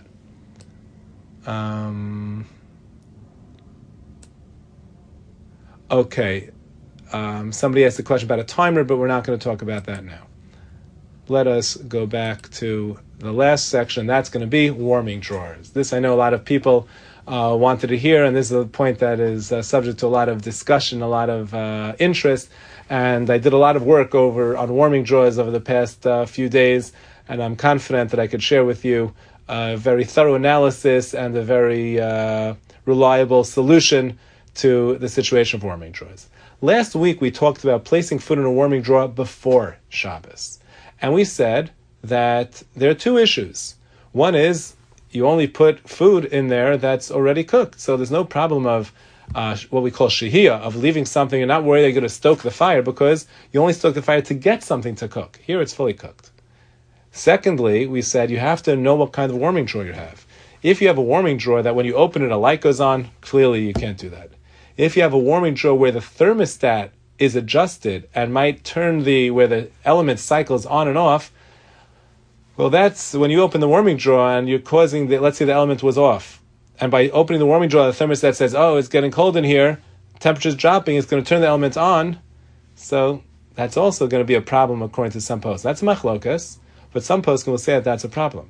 Okay. Somebody asked a question about a timer, but we're not going to talk about that now. let us go back to the last section. That's going to be warming drawers. This I know a lot of people wanted to hear, and this is a point that is subject to a lot of discussion, a lot of interest. And I did a lot of work on warming drawers over the past few days, and I'm confident that I could share with you a very thorough analysis and a very reliable solution to the situation of warming drawers. Last week we talked about placing food in a warming drawer before Shabbos. And we said that there are two issues. One is you only put food in there that's already cooked. So there's no problem of what we call shehiyah, of leaving something and not worried they're going to stoke the fire, because you only stoke the fire to get something to cook. Here it's fully cooked. Secondly, we said you have to know what kind of warming drawer you have. If you have a warming drawer that when you open it a light goes on, clearly you can't do that. If you have a warming drawer where the thermostat is adjusted and might turn where the element cycles on and off, well, that's when you open the warming drawer and you're causing let's say the element was off. And by opening the warming drawer, the thermostat says, oh, it's getting cold in here, temperature's dropping, it's going to turn the element on. So that's also going to be a problem according to some posts. That's machlokas, but some posts will say that that's a problem.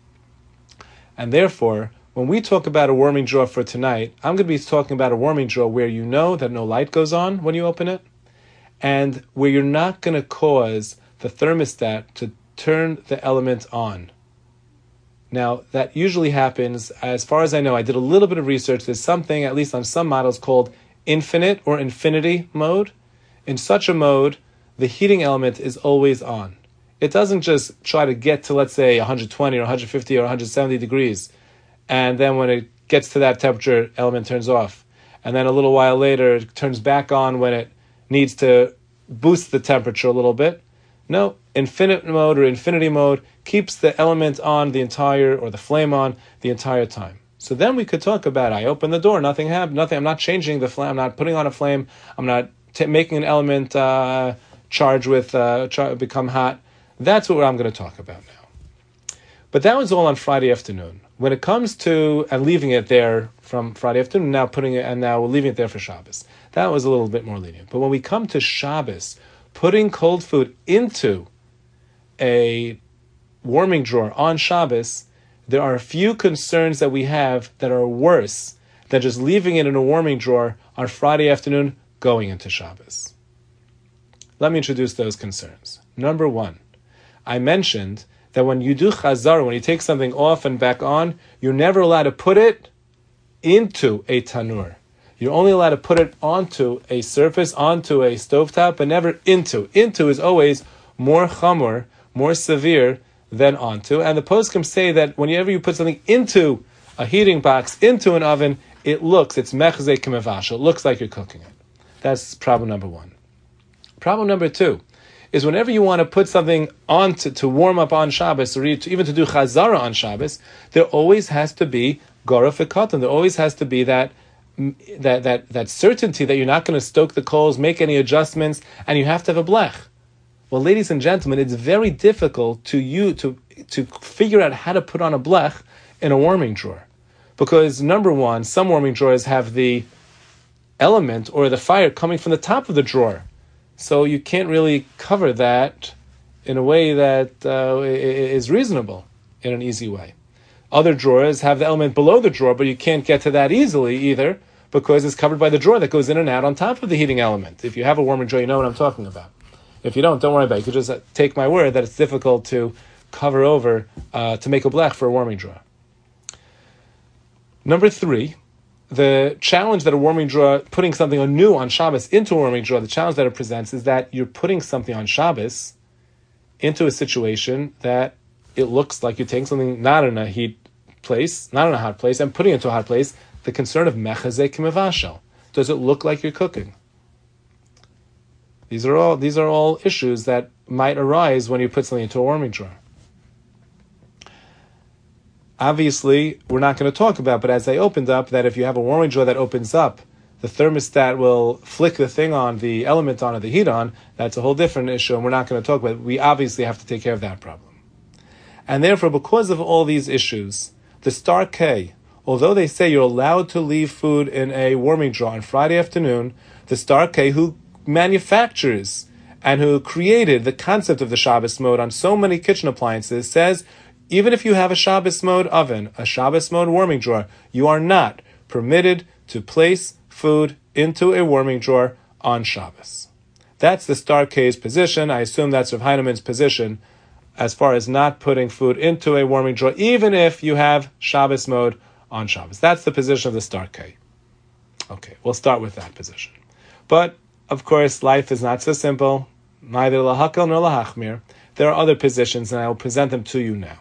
And therefore, when we talk about a warming drawer for tonight, I'm going to be talking about a warming drawer where you know that no light goes on when you open it, and where you're not going to cause the thermostat to turn the element on. Now, that usually happens, as far as I know, I did a little bit of research, there's something, at least on some models, called infinite or infinity mode. In such a mode, the heating element is always on. It doesn't just try to get to, let's say, 120 or 150 or 170 degrees, and then when it gets to that temperature, element turns off. And then a little while later, it turns back on when it needs to boost the temperature a little bit. No, infinite mode or infinity mode keeps the element on or the flame on the entire time. So then we could talk about, I open the door, nothing happened, I'm not changing the flame, I'm not putting on a flame, I'm not making an element become hot. That's what I'm going to talk about now. But that was all on Friday afternoon. When it comes to and leaving it there from Friday afternoon, now we're leaving it there for Shabbos. That was a little bit more lenient. But when we come to Shabbos, putting cold food into a warming drawer on Shabbos, there are a few concerns that we have that are worse than just leaving it in a warming drawer on Friday afternoon going into Shabbos. Let me introduce those concerns. Number one, I mentioned that when you do chazara, when you take something off and back on, you're never allowed to put it into a tanur. You're only allowed to put it onto a surface, onto a stovetop, but never into. Into is always more chamor, more severe than onto. And the poskim say that whenever you put something into a heating box, into an oven, it's mechzei k'mevash. It looks like you're cooking it. That's problem number one. Problem number two is whenever you want to put something on to warm up on Shabbos, or even to do chazara on Shabbos, there always has to be gorof v'katan. There always has to be that certainty that you're not going to stoke the coals, make any adjustments, and you have to have a blech. Well, ladies and gentlemen, it's very difficult to figure out how to put on a blech in a warming drawer. Because number one, some warming drawers have the element or the fire coming from the top of the drawer. So you can't really cover that in a way that is reasonable, in an easy way. Other drawers have the element below the drawer, but you can't get to that easily either, because it's covered by the drawer that goes in and out on top of the heating element. If you have a warming drawer, you know what I'm talking about. If you don't worry about it. You could just take my word that it's difficult to cover over, to make a blech for a warming drawer. Number three, the challenge that a warming drawer, putting something new on Shabbos into a warming drawer, the challenge that it presents is that you're putting something on Shabbos into a situation that it looks like you're taking something not in a heat place, not in a hot place, and putting it into a hot place. The concern of mechazek k'mevashel. Does it look like you're cooking? These are all issues that might arise when you put something into a warming drawer. Obviously, we're not going to talk about, but as I opened up, that if you have a warming drawer that opens up, the thermostat will flick the thing on, the element on, or the heat on. That's a whole different issue, and we're not going to talk about it. We obviously have to take care of that problem. And therefore, because of all these issues, the Star K, although they say you're allowed to leave food in a warming drawer on Friday afternoon, the Star K, who manufactures and who created the concept of the Shabbos mode on so many kitchen appliances, says even if you have a Shabbos mode oven, a Shabbos mode warming drawer, you are not permitted to place food into a warming drawer on Shabbos. That's the Star K's position. I assume that's Rav Heinemann's position as far as not putting food into a warming drawer, even if you have Shabbos mode on Shabbos. That's the position of the Star K. Okay, we'll start with that position. But, of course, life is not so simple. Neither lahakal nor lahachmir. There are other positions, and I will present them to you now.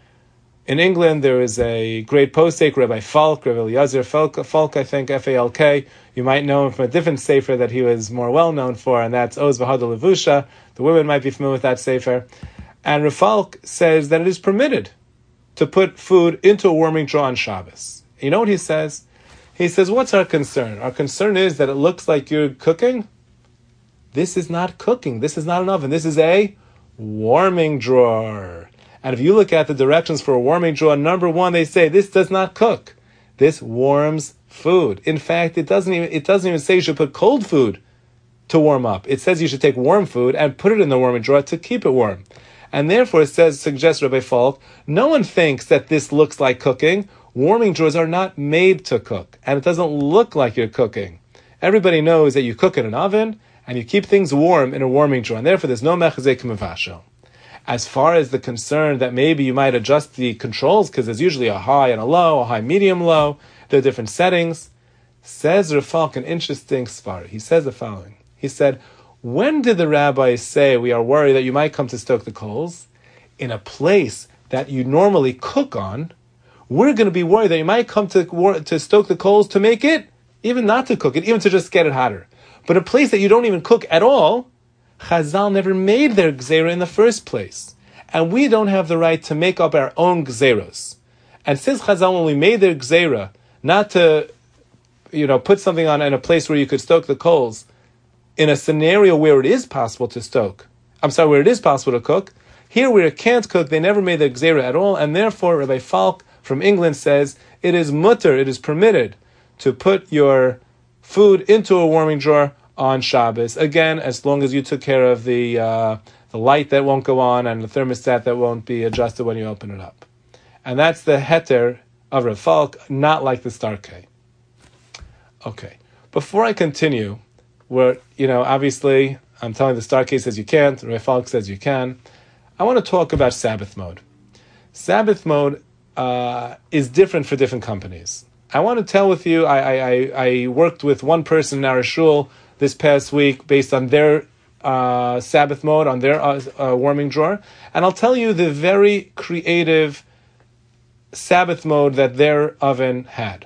In England, there is a great posek, Rabbi Falk, Rabbi Eliezer Falk, I think, F-A-L-K. You might know him from a different sefer that he was more well-known for, and that's Oz V'Hadol Levusha. The women might be familiar with that sefer. And Rav Falk says that it is permitted to put food into a warming drawer on Shabbos. You know what he says? He says, what's our concern? Our concern is that it looks like you're cooking. This is not cooking. This is not an oven. This is a warming drawer. And if you look at the directions for a warming drawer, number one, they say this does not cook. This warms food. In fact, it doesn't even say you should put cold food to warm up. It says you should take warm food and put it in the warming drawer to keep it warm. And therefore, it suggests Rabbi Falk, no one thinks that this looks like cooking. Warming drawers are not made to cook, and it doesn't look like you're cooking. Everybody knows that you cook in an oven, and you keep things warm in a warming drawer, and therefore there's no mechazeh k'mevashel. As far as the concern that maybe you might adjust the controls, because there's usually a high and a low, a high, medium, low, there are different settings, says Rav Falk an interesting svar. He says the following. He said, when did the rabbis say we are worried that you might come to stoke the coals? In a place that you normally cook on, we're going to be worried that you might come to stoke the coals to make it, even not to cook it, even to just get it hotter. But a place that you don't even cook at all, Chazal never made their gzera in the first place. And we don't have the right to make up our own gzeros. And since Chazal only made their gzera not to, put something on in a place where you could stoke the coals, in a scenario where it is possible to where it is possible to cook, here where it can't cook, they never made the gzera at all, and therefore Rabbi Falk from England says it is mutter, it is permitted to put your food into a warming drawer on Shabbos. Again, as long as you took care of the light that won't go on and the thermostat that won't be adjusted when you open it up. And that's the heter of Rav Falk, not like the Star K. Okay, before I continue, where, obviously, I'm telling the Star K says you can't, Rav Falk says you can. I want to talk about Sabbath mode. Sabbath mode is different for different companies. I want to tell with you, I worked with one person in our shul this past week based on their Sabbath mode, on their warming drawer, and I'll tell you the very creative Sabbath mode that their oven had.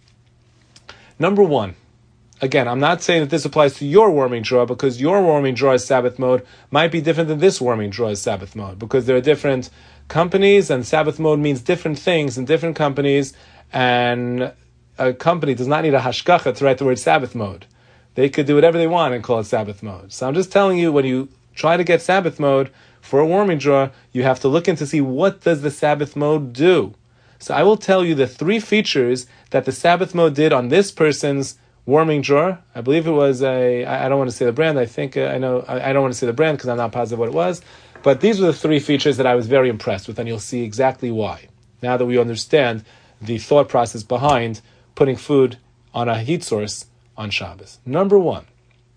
Number one, again, I'm not saying that this applies to your warming drawer, because your warming drawer's Sabbath mode might be different than this warming drawer's Sabbath mode, because there are different companies, and Sabbath mode means different things in different companies, and a company does not need a hashgacha to write the word Sabbath mode. They could do whatever they want and call it Sabbath mode. So I'm just telling you, when you try to get Sabbath mode for a warming drawer, you have to look in to see what does the Sabbath mode do. So I will tell you the 3 features that the Sabbath mode did on this person's warming drawer. I believe it was I don't want to say the brand. I think, I don't want to say the brand because I'm not positive what it was. But these were the 3 features that I was very impressed with, and you'll see exactly why. Now that we understand the thought process behind putting food on a heat source on Shabbos. Number 1,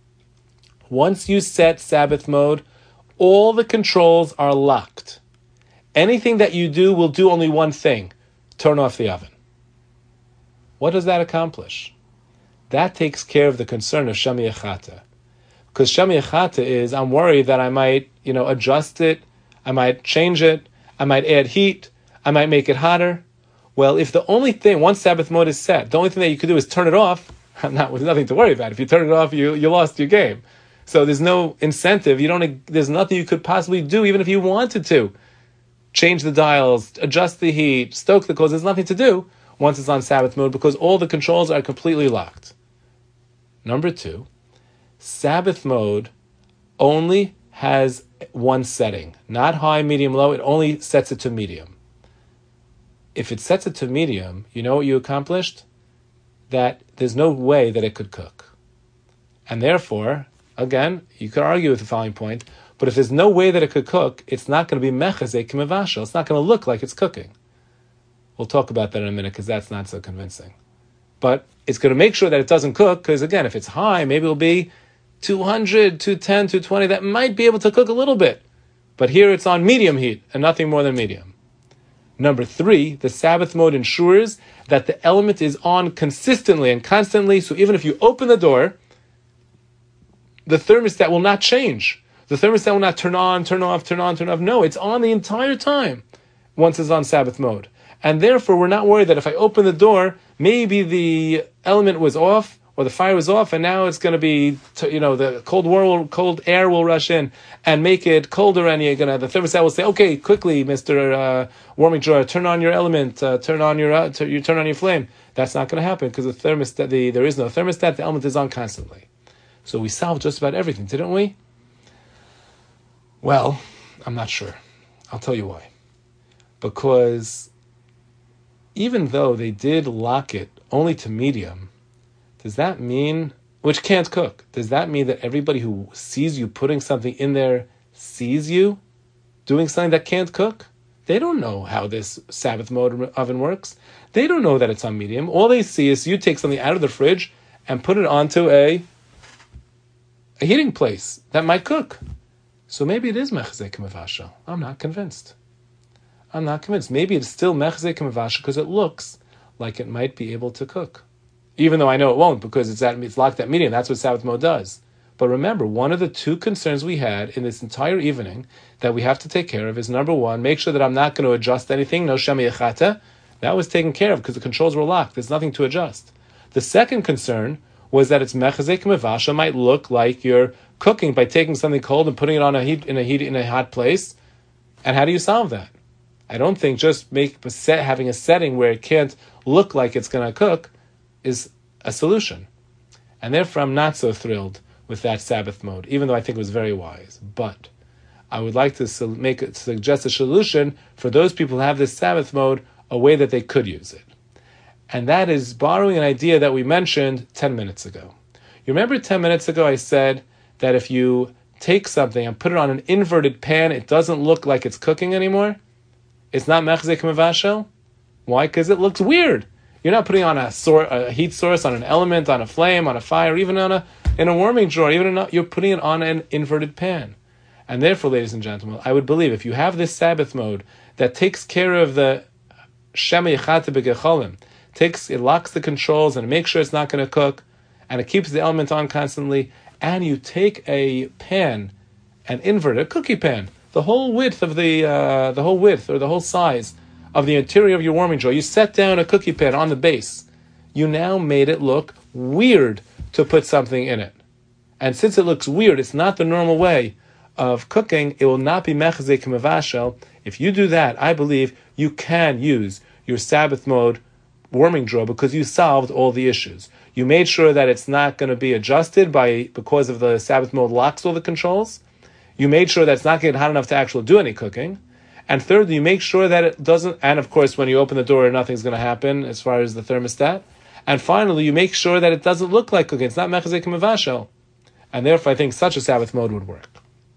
once you set Sabbath mode, all the controls are locked. Anything that you do will do only one thing: turn off the oven. What does that accomplish? That takes care of the concern of Shami Echata. Because Shami Echata is, I'm worried that I might, adjust it, I might change it, I might add heat, I might make it hotter. Well, if the only thing, once Sabbath mode is set, the only thing that you could do is turn it off, with nothing to worry about. If you turn it off, you lost your game. So there's no incentive. There's nothing you could possibly do, even if you wanted to. Change the dials, adjust the heat, stoke the coals. There's nothing to do once it's on Sabbath mode, because all the controls are completely locked. Number 2, Sabbath mode only has one setting. Not high, medium, low. It only sets it to medium. If it sets it to medium, you know what you accomplished? That there's no way that it could cook. And therefore, again, you could argue with the following point, but if there's no way that it could cook, it's not going to be mechazek mevashel. It's not going to look like it's cooking. We'll talk about that in a minute because that's not so convincing. But it's going to make sure that it doesn't cook because, again, if it's high, maybe it'll be 200, 210, 220. That might be able to cook a little bit. But here it's on medium heat and nothing more than medium. Number 3, the Sabbath mode ensures that the element is on consistently and constantly. So even if you open the door, the thermostat will not change. The thermostat will not turn on, turn off, turn on, turn off. No, it's on the entire time once it's on Sabbath mode. And therefore, we're not worried that if I open the door, maybe the element was off or the fire was off, and now it's going to be, the cold air will rush in and make it colder, and the thermostat will say, "Okay, quickly, Mr. Warming Drawer, turn on your element, turn on your flame." That's not going to happen because there is no thermostat. The element is on constantly. So we solved just about everything, didn't we? Well, I'm not sure. I'll tell you why. Because even though they did lock it only to medium, does that mean, which can't cook, does that mean that everybody who sees you putting something in there sees you doing something that can't cook? They don't know how this Sabbath mode oven works. They don't know that it's on medium. All they see is you take something out of the fridge and put it onto a heating place that might cook. So maybe it is mechazek mevashel. I'm not convinced. Maybe it's still mechazek mevashel because it looks like it might be able to cook. Even though I know it won't because it's locked at medium. That's what Sabbath mode does. But remember, one of the 2 concerns we had in this entire evening that we have to take care of is, number 1, make sure that I'm not going to adjust anything. No shemi yachata. That was taken care of because the controls were locked. There's nothing to adjust. The second concern was that it's mechazek mevashel might look like you're cooking by taking something cold and putting it on in a hot place. And how do you solve that? I don't think just having a setting where it can't look like it's going to cook is a solution. And therefore I'm not so thrilled with that Sabbath mode, even though I think it was very wise. But I would like to suggest a solution for those people who have this Sabbath mode, a way that they could use it. And that is borrowing an idea that we mentioned 10 minutes ago. You remember 10 minutes ago I said that if you take something and put it on an inverted pan, it doesn't look like it's cooking anymore? It's not mechazek mevashel? Why? Because it looks weird. You're not putting on a heat source, on an element, on a flame, on a fire, even in a warming drawer. You're putting it on an inverted pan. And therefore, ladies and gentlemen, I would believe if you have this Sabbath mode that takes care of the shema yachata b'gecholim, it locks the controls and it makes sure it's not going to cook, and it keeps the element on constantly, and you take a pan and invert it, a cookie pan, the whole width or the whole size of the interior of your warming drawer. You set down a cookie pan on the base. You now made it look weird to put something in it. And since it looks weird, it's not the normal way of cooking, it will not be mechazek mevashel. If you do that, I believe you can use your Sabbath mode warming drawer because you solved all the issues. You made sure that it's not going to be adjusted because of the Sabbath mode locks all the controls. You made sure that it's not going to get hot enough to actually do any cooking. And thirdly, you make sure that it doesn't, and of course, when you open the door, nothing's going to happen as far as the thermostat. And finally, you make sure that it doesn't look like cooking. It's not mechazek mevashel. And therefore, I think such a Sabbath mode would work.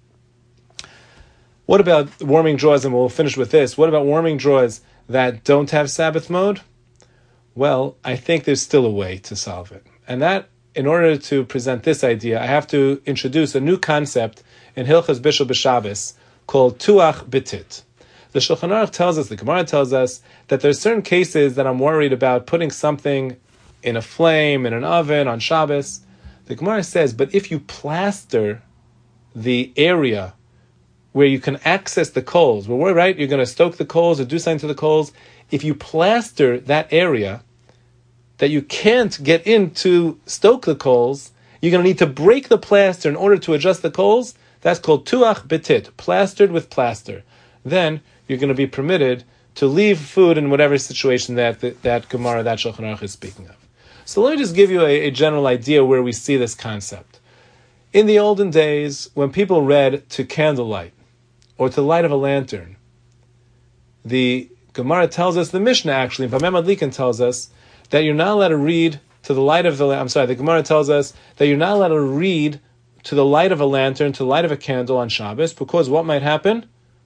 What about warming drawers? And we'll finish with this. What about warming drawers that don't have Sabbath mode? Well, I think there's still a way to solve it. And that, in order to present this idea, I have to introduce a new concept in Hilchos Bishul B'Shabbos called Tuach B'Tit. The Shulchan Aruch tells us, the Gemara tells us, that there's certain cases that I'm worried about putting something in a flame, in an oven, on Shabbos. The Gemara says, but if you plaster the area where you can access the coals, you're going to stoke the coals or do something to the coals. If you plaster that area that you can't get in to stoke the coals, you're going to need to break the plaster in order to adjust the coals. That's called tuach betit, plastered with plaster. Then you're going to be permitted to leave food in whatever situation that Gemara, that Shulchan Aruch is speaking of. So let me just give you a general idea where we see this concept. In the olden days, when people read to candlelight or to the light of a lantern, the Gemara tells us, the Mishnah actually, Pameh Madlikin tells us that you're not allowed to read to the light of the lamp. The Gemara tells us that you're not allowed to read to the light of a lantern, to the light of a candle on Shabbos, because what might happen?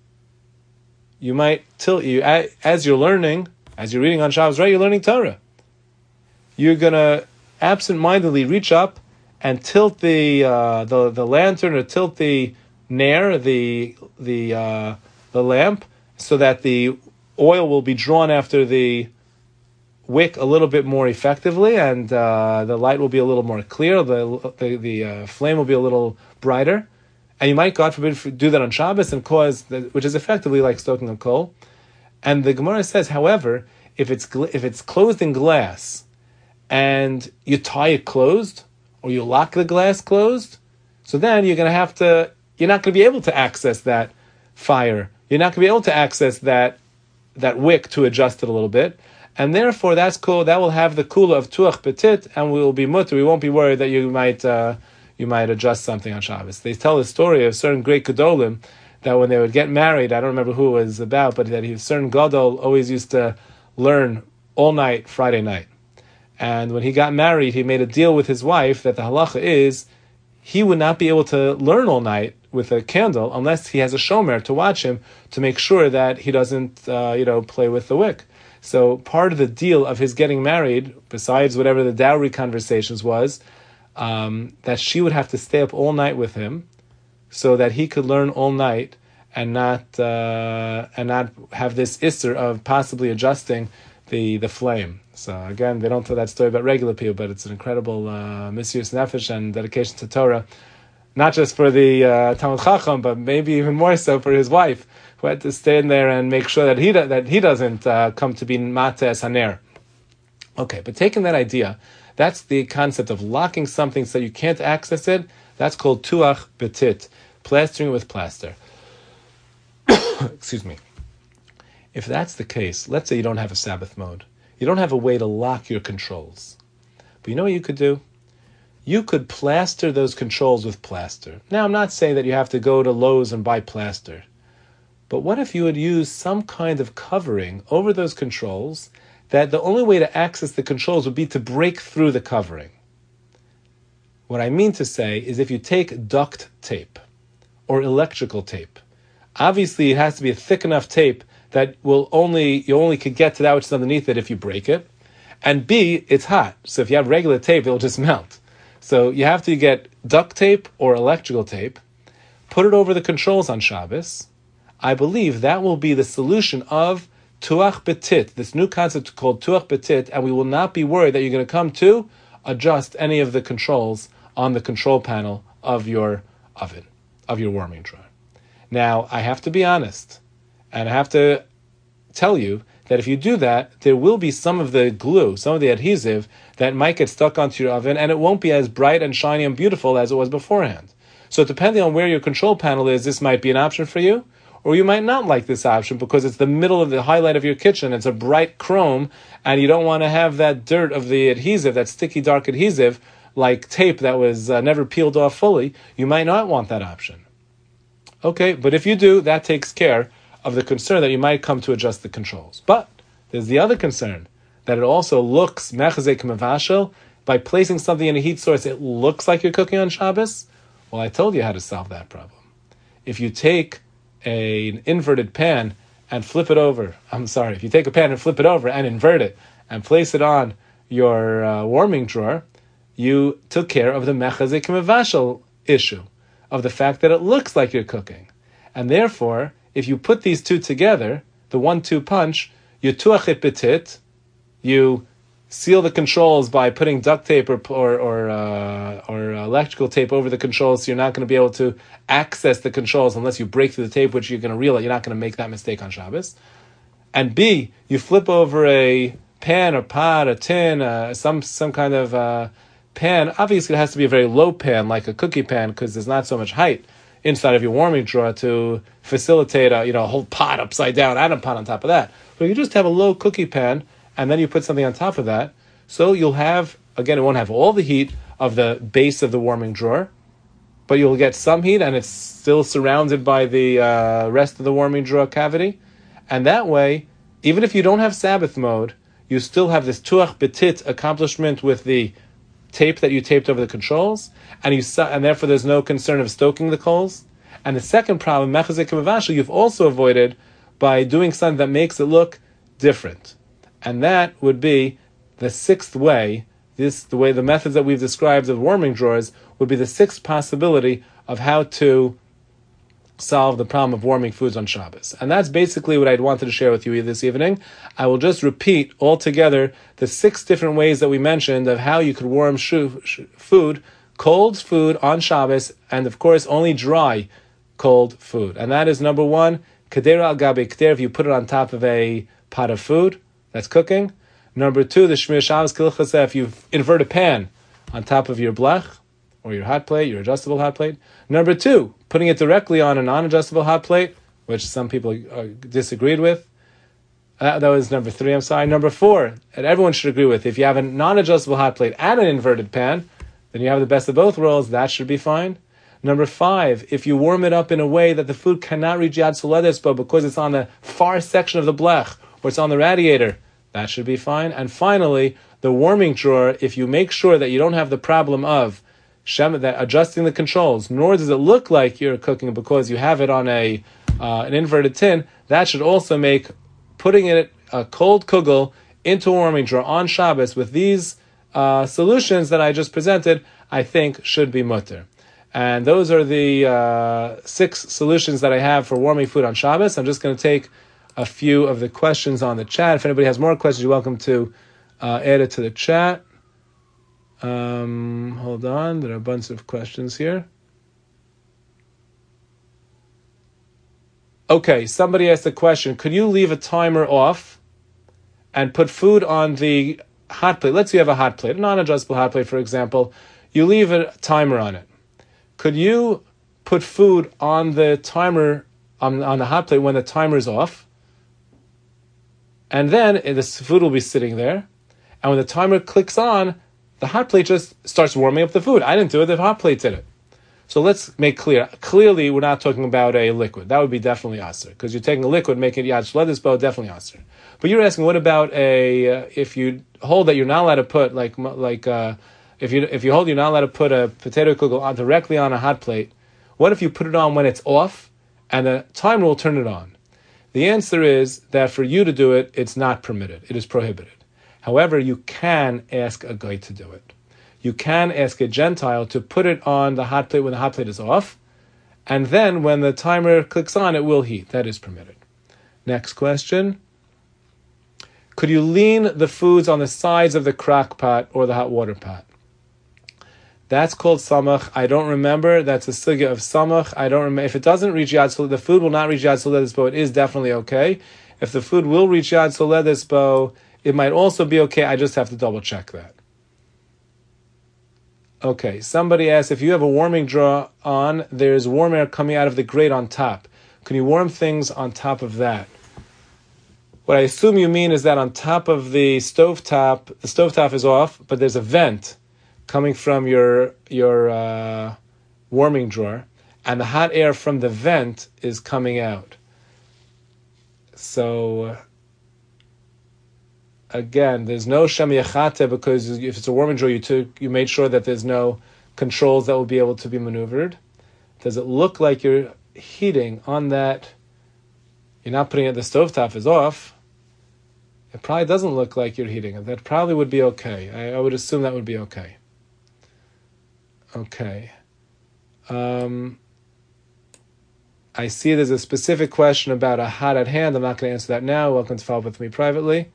You might as you're learning, as you're reading on Shabbos, right? You're learning Torah. You're gonna absent-mindedly reach up and tilt the lantern, or tilt the nair, the lamp, so that the oil will be drawn after the wick a little bit more effectively, and the light will be a little more clear. The flame will be a little brighter, and you might, God forbid, do that on Shabbos and which is effectively like stoking a coal. And the Gemara says, however, if it's closed in glass, and you tie it closed, or you lock the glass closed, so then you're not going to be able to access that fire. You're not going to be able to access that wick to adjust it a little bit. And therefore, that's cool. That will have the kula of tuach petit, and we will be mutter. We won't be worried that you might adjust something on Shabbos. They tell the story of certain great gedolim that when they would get married, I don't remember who it was about, but that certain gadol always used to learn all night Friday night. And when he got married, he made a deal with his wife that the halacha is he would not be able to learn all night with a candle unless he has a shomer to watch him to make sure that he doesn't play with the wick. So part of the deal of his getting married, besides whatever the dowry conversations was, that she would have to stay up all night with him so that he could learn all night and not have this isser of possibly adjusting the flame. So again, they don't tell that story about regular people, but it's an incredible misuse nefesh and dedication to Torah, not just for the Talmud Chacham, but maybe even more so for his wife, who had to stand there and make sure that he doesn't come to be mata es haner. Okay, but taking that idea, that's the concept of locking something so you can't access it. That's called tuach betit, plastering it with plaster. Excuse me. If that's the case, let's say you don't have a Sabbath mode. You don't have a way to lock your controls. But you know what you could do? You could plaster those controls with plaster. Now, I'm not saying that you have to go to Lowe's and buy plaster. But what if you would use some kind of covering over those controls that the only way to access the controls would be to break through the covering? What I mean to say is if you take duct tape or electrical tape, obviously it has to be a thick enough tape that you only could get to that which is underneath it if you break it. And B, it's hot. So if you have regular tape, it'll just melt. So you have to get duct tape or electrical tape, put it over the controls on Shabbos. I believe that will be the solution of tuach betit, this new concept called tuach betit, and we will not be worried that you're going to come to adjust any of the controls on the control panel of your oven, of your warming drawer. Now, I have to be honest, and I have to tell you that if you do that, there will be some of the glue, some of the adhesive that might get stuck onto your oven, and it won't be as bright and shiny and beautiful as it was beforehand. So depending on where your control panel is, this might be an option for you, or you might not like this option because it's the middle of the highlight of your kitchen. It's a bright chrome, and you don't want to have that dirt of the adhesive, that sticky, dark adhesive, like tape that was never peeled off fully. You might not want that option. Okay, but if you do, that takes care of the concern that you might come to adjust the controls. But there's the other concern, that it also looks mechazek mevashel. By placing something in a heat source, it looks like you're cooking on Shabbos. Well, I told you how to solve that problem. If you take an inverted pan and flip it over, if you take a pan and flip it over and invert it and place it on your warming drawer, you took care of the mechazek mevashel issue, of the fact that it looks like you're cooking. And therefore, if you put these two together, the 1-2 punch, you tuach it betit, you seal the controls by putting duct tape or electrical tape over the controls, so you're not going to be able to access the controls unless you break through the tape, which you're going to realize you're not going to make that mistake on Shabbos. And B, you flip over a pan or pot, a tin, some kind of pan. Obviously, it has to be a very low pan, like a cookie pan, because there's not so much height inside of your warming drawer to facilitate a whole pot upside down and a pot on top of that. But you just have a low cookie pan, and then you put something on top of that. So you'll have, again, it won't have all the heat of the base of the warming drawer, but you'll get some heat, and it's still surrounded by the rest of the warming drawer cavity. And that way, even if you don't have Sabbath mode, you still have this tuach betit accomplishment with the tape that you taped over the controls, and therefore there's no concern of stoking the coals. And the second problem, mechazik mavashal, you've also avoided by doing something that makes it look different. And that would be the sixth way, the methods that we've described of warming drawers would be the sixth possibility of how to solve the problem of warming foods on Shabbos. And that's basically what I'd wanted to share with you this evening. I will just repeat all together the 6 different ways that we mentioned of how you could warm food, cold food on Shabbos, and of course only dry cold food. And that is number 1, Keder al gabe Keder, if you put it on top of a pot of food that's cooking. Number 2, the Shmir Shabbos Kilchaseh, if you invert a pan on top of your blech, or your hot plate, your adjustable hot plate. Number 2, putting it directly on a non-adjustable hot plate, which some people disagreed with. That was number 3, I'm sorry. Number 4, and everyone should agree with, if you have a non-adjustable hot plate and an inverted pan, then you have the best of both worlds, that should be fine. Number 5, if you warm it up in a way that the food cannot reach Yad Soledes, but because it's on the far section of the blech, or it's on the radiator, that should be fine. And finally, the warming drawer, if you make sure that you don't have the problem of adjusting the controls, nor does it look like you're cooking because you have it on an inverted tin, that should also make putting it a cold kugel into a warming drawer on Shabbos with these solutions that I just presented, I think should be mutter. And those are the 6 solutions that I have for warming food on Shabbos. I'm just going to take a few of the questions on the chat. If anybody has more questions, you're welcome to add it to the chat. Hold on, there are a bunch of questions here. Okay, somebody asked a question. Could you leave a timer off and put food on the hot plate? Let's say you have a hot plate, a non-adjustable hot plate, for example. You leave a timer on it. Could you put food on the timer, on the hot plate when the timer is off? And then this food will be sitting there. And when the timer clicks on, the hot plate just starts warming up the food. I didn't do it, the hot plate did it. So let's make clear. Clearly, we're not talking about a liquid. That would be definitely aser. Because you're taking a liquid, making it Yad Shledes Bo, definitely aser. But you're asking, what about if you hold that you're not allowed to put, if you hold you're not allowed to put a potato kugel directly on a hot plate, what if you put it on when it's off and the timer will turn it on? The answer is that for you to do it, it's not permitted. It is prohibited. However, you can ask a guy to do it. You can ask a Gentile to put it on the hot plate when the hot plate is off, and then when the timer clicks on, it will heat. That is permitted. Next question. Could you lean the foods on the sides of the crock pot or the hot water pot? That's called samach. I don't remember. That's a sugya of samach. I don't remember. If it doesn't reach Yad Soledes, the food will not reach Yad Soledes Bo. It is definitely okay. If the food will reach Yad Soledes Bo, it might also be okay. I just have to double check that. Okay, somebody asked, if you have a warming drawer on, there's warm air coming out of the grate on top. Can you warm things on top of that? What I assume you mean is that on top of the stovetop is off, but there's a vent coming from your warming drawer, and the hot air from the vent is coming out. So again, there's no shem yachate, because if it's a warming drawer, you made sure that there's no controls that will be able to be maneuvered. Does it look like you're heating on that? You're not putting it, the stovetop is off. It probably doesn't look like you're heating it. That probably would be okay. I would assume that would be okay. Okay. I see there's a specific question about a hot at hand. I'm not going to answer that now. Welcome to follow up with me privately.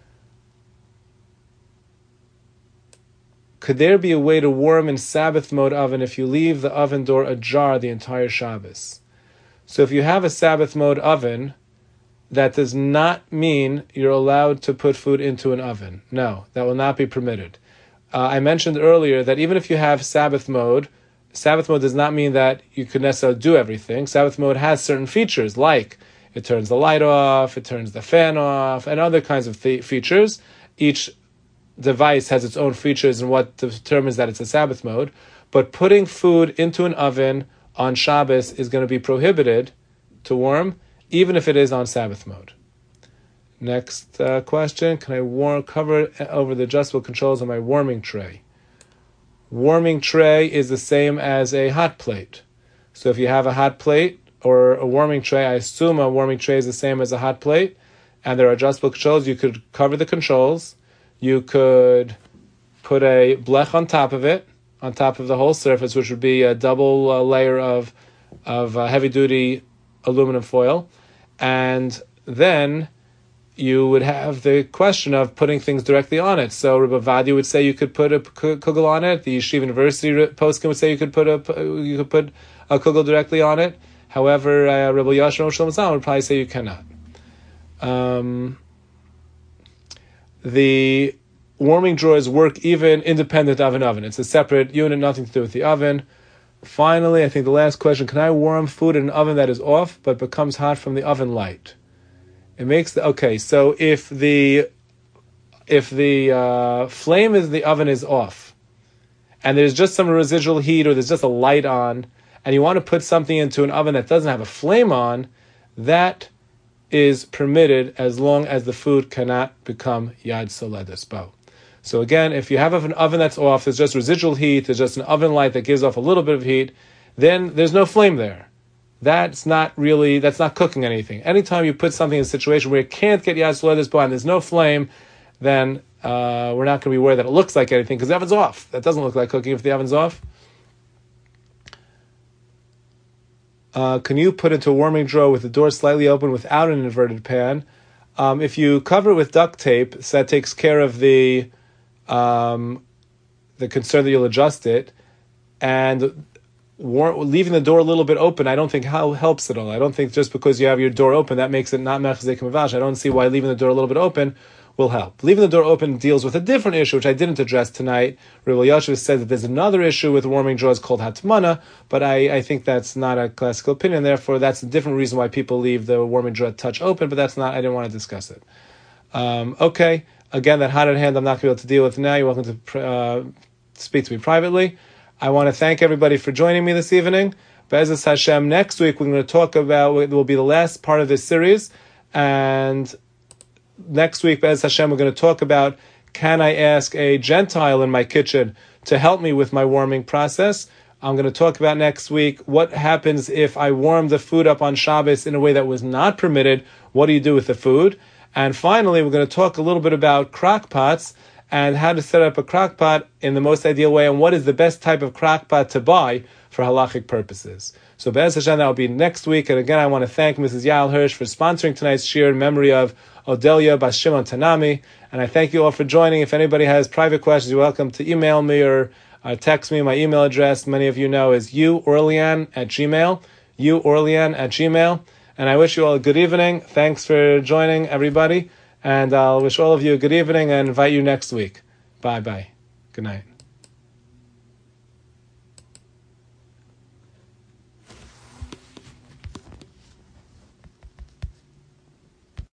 Could there be a way to warm in Sabbath mode oven if you leave the oven door ajar the entire Shabbos? So if you have a Sabbath mode oven, that does not mean you're allowed to put food into an oven. No, that will not be permitted. I mentioned earlier that even if you have Sabbath mode does not mean that you could necessarily do everything. Sabbath mode has certain features, like it turns the light off, it turns the fan off, and other kinds of features. Each device has its own features and what determines that it's a Sabbath mode. But putting food into an oven on Shabbos is going to be prohibited to warm, even if it is on Sabbath mode. Next question. Can I cover over the adjustable controls on my warming tray? warming tray is the same as a hot plate. So if you have a hot plate or a warming tray, I assume a warming tray is the same as a hot plate, and there are adjustable controls. You could cover the controls. You could put a blech on top of it, on top of the whole surface, which would be a double layer of heavy-duty aluminum foil. And then you would have the question of putting things directly on it. So Rabbi Vadi would say you could put a kugel on it. The Yeshiva University postscript would say you could put a kugel directly on it. However, Rabbi Yasher Shlomo Zalman would probably say you cannot. The warming drawers work even independent of an oven. It's a separate unit, nothing to do with the oven. Finally, I think the last question: can I warm food in an oven that is off but becomes hot from the oven light? It makes okay. So if the flame is the oven is off, and there's just some residual heat, or there's just a light on, and you want to put something into an oven that doesn't have a flame on, that is permitted as long as the food cannot become yad soledus bo. So again, if you have an oven that's off, there's just residual heat, there's just an oven light that gives off a little bit of heat, then there's no flame there. That's not cooking anything. Anytime you put something in a situation where it can't get yad soledus bo and there's no flame, then we're not going to be worried that it looks like anything because the oven's off. That doesn't look like cooking if the oven's off. Can you put into a warming drawer with the door slightly open without an inverted pan? If you cover it with duct tape, so that takes care of the concern that you'll adjust it, and leaving the door a little bit open, I don't think helps at all. I don't think just because you have your door open, that makes it not mechzek mavash. I don't see why leaving the door a little bit open will help. Leaving the door open deals with a different issue, which I didn't address tonight. Rabbi Yashiv said that there's another issue with warming drawers called hatmana, but I think that's not a classical opinion. Therefore, that's a different reason why people leave the warming drawer touch open, but I didn't want to discuss it. Okay. Again, that hot at hand I'm not going to be able to deal with now. You're welcome to speak to me privately. I want to thank everybody for joining me this evening. Be'ezus Hashem, next week we're going to talk about, it will be the last part of this series, and next week, Be'ez Hashem, we're going to talk about, can I ask a Gentile in my kitchen to help me with my warming process? I'm going to talk about next week what happens if I warm the food up on Shabbos in a way that was not permitted. What do you do with the food? And finally, we're going to talk a little bit about crock pots and how to set up a crock pot in the most ideal way, and what is the best type of crock pot to buy for halachic purposes. So Be'ez Hashem, that will be next week. And again, I want to thank Mrs. Yael Hirsch for sponsoring tonight's shiur in memory of Odelia Bas Shimon Tanami. And I thank you all for joining. If anybody has private questions, you're welcome to email me or text me. My email address, many of you know, is uorlian@gmail. And I wish you all a good evening. Thanks for joining, everybody. And I'll wish all of you a good evening and invite you next week. Bye-bye. Good night.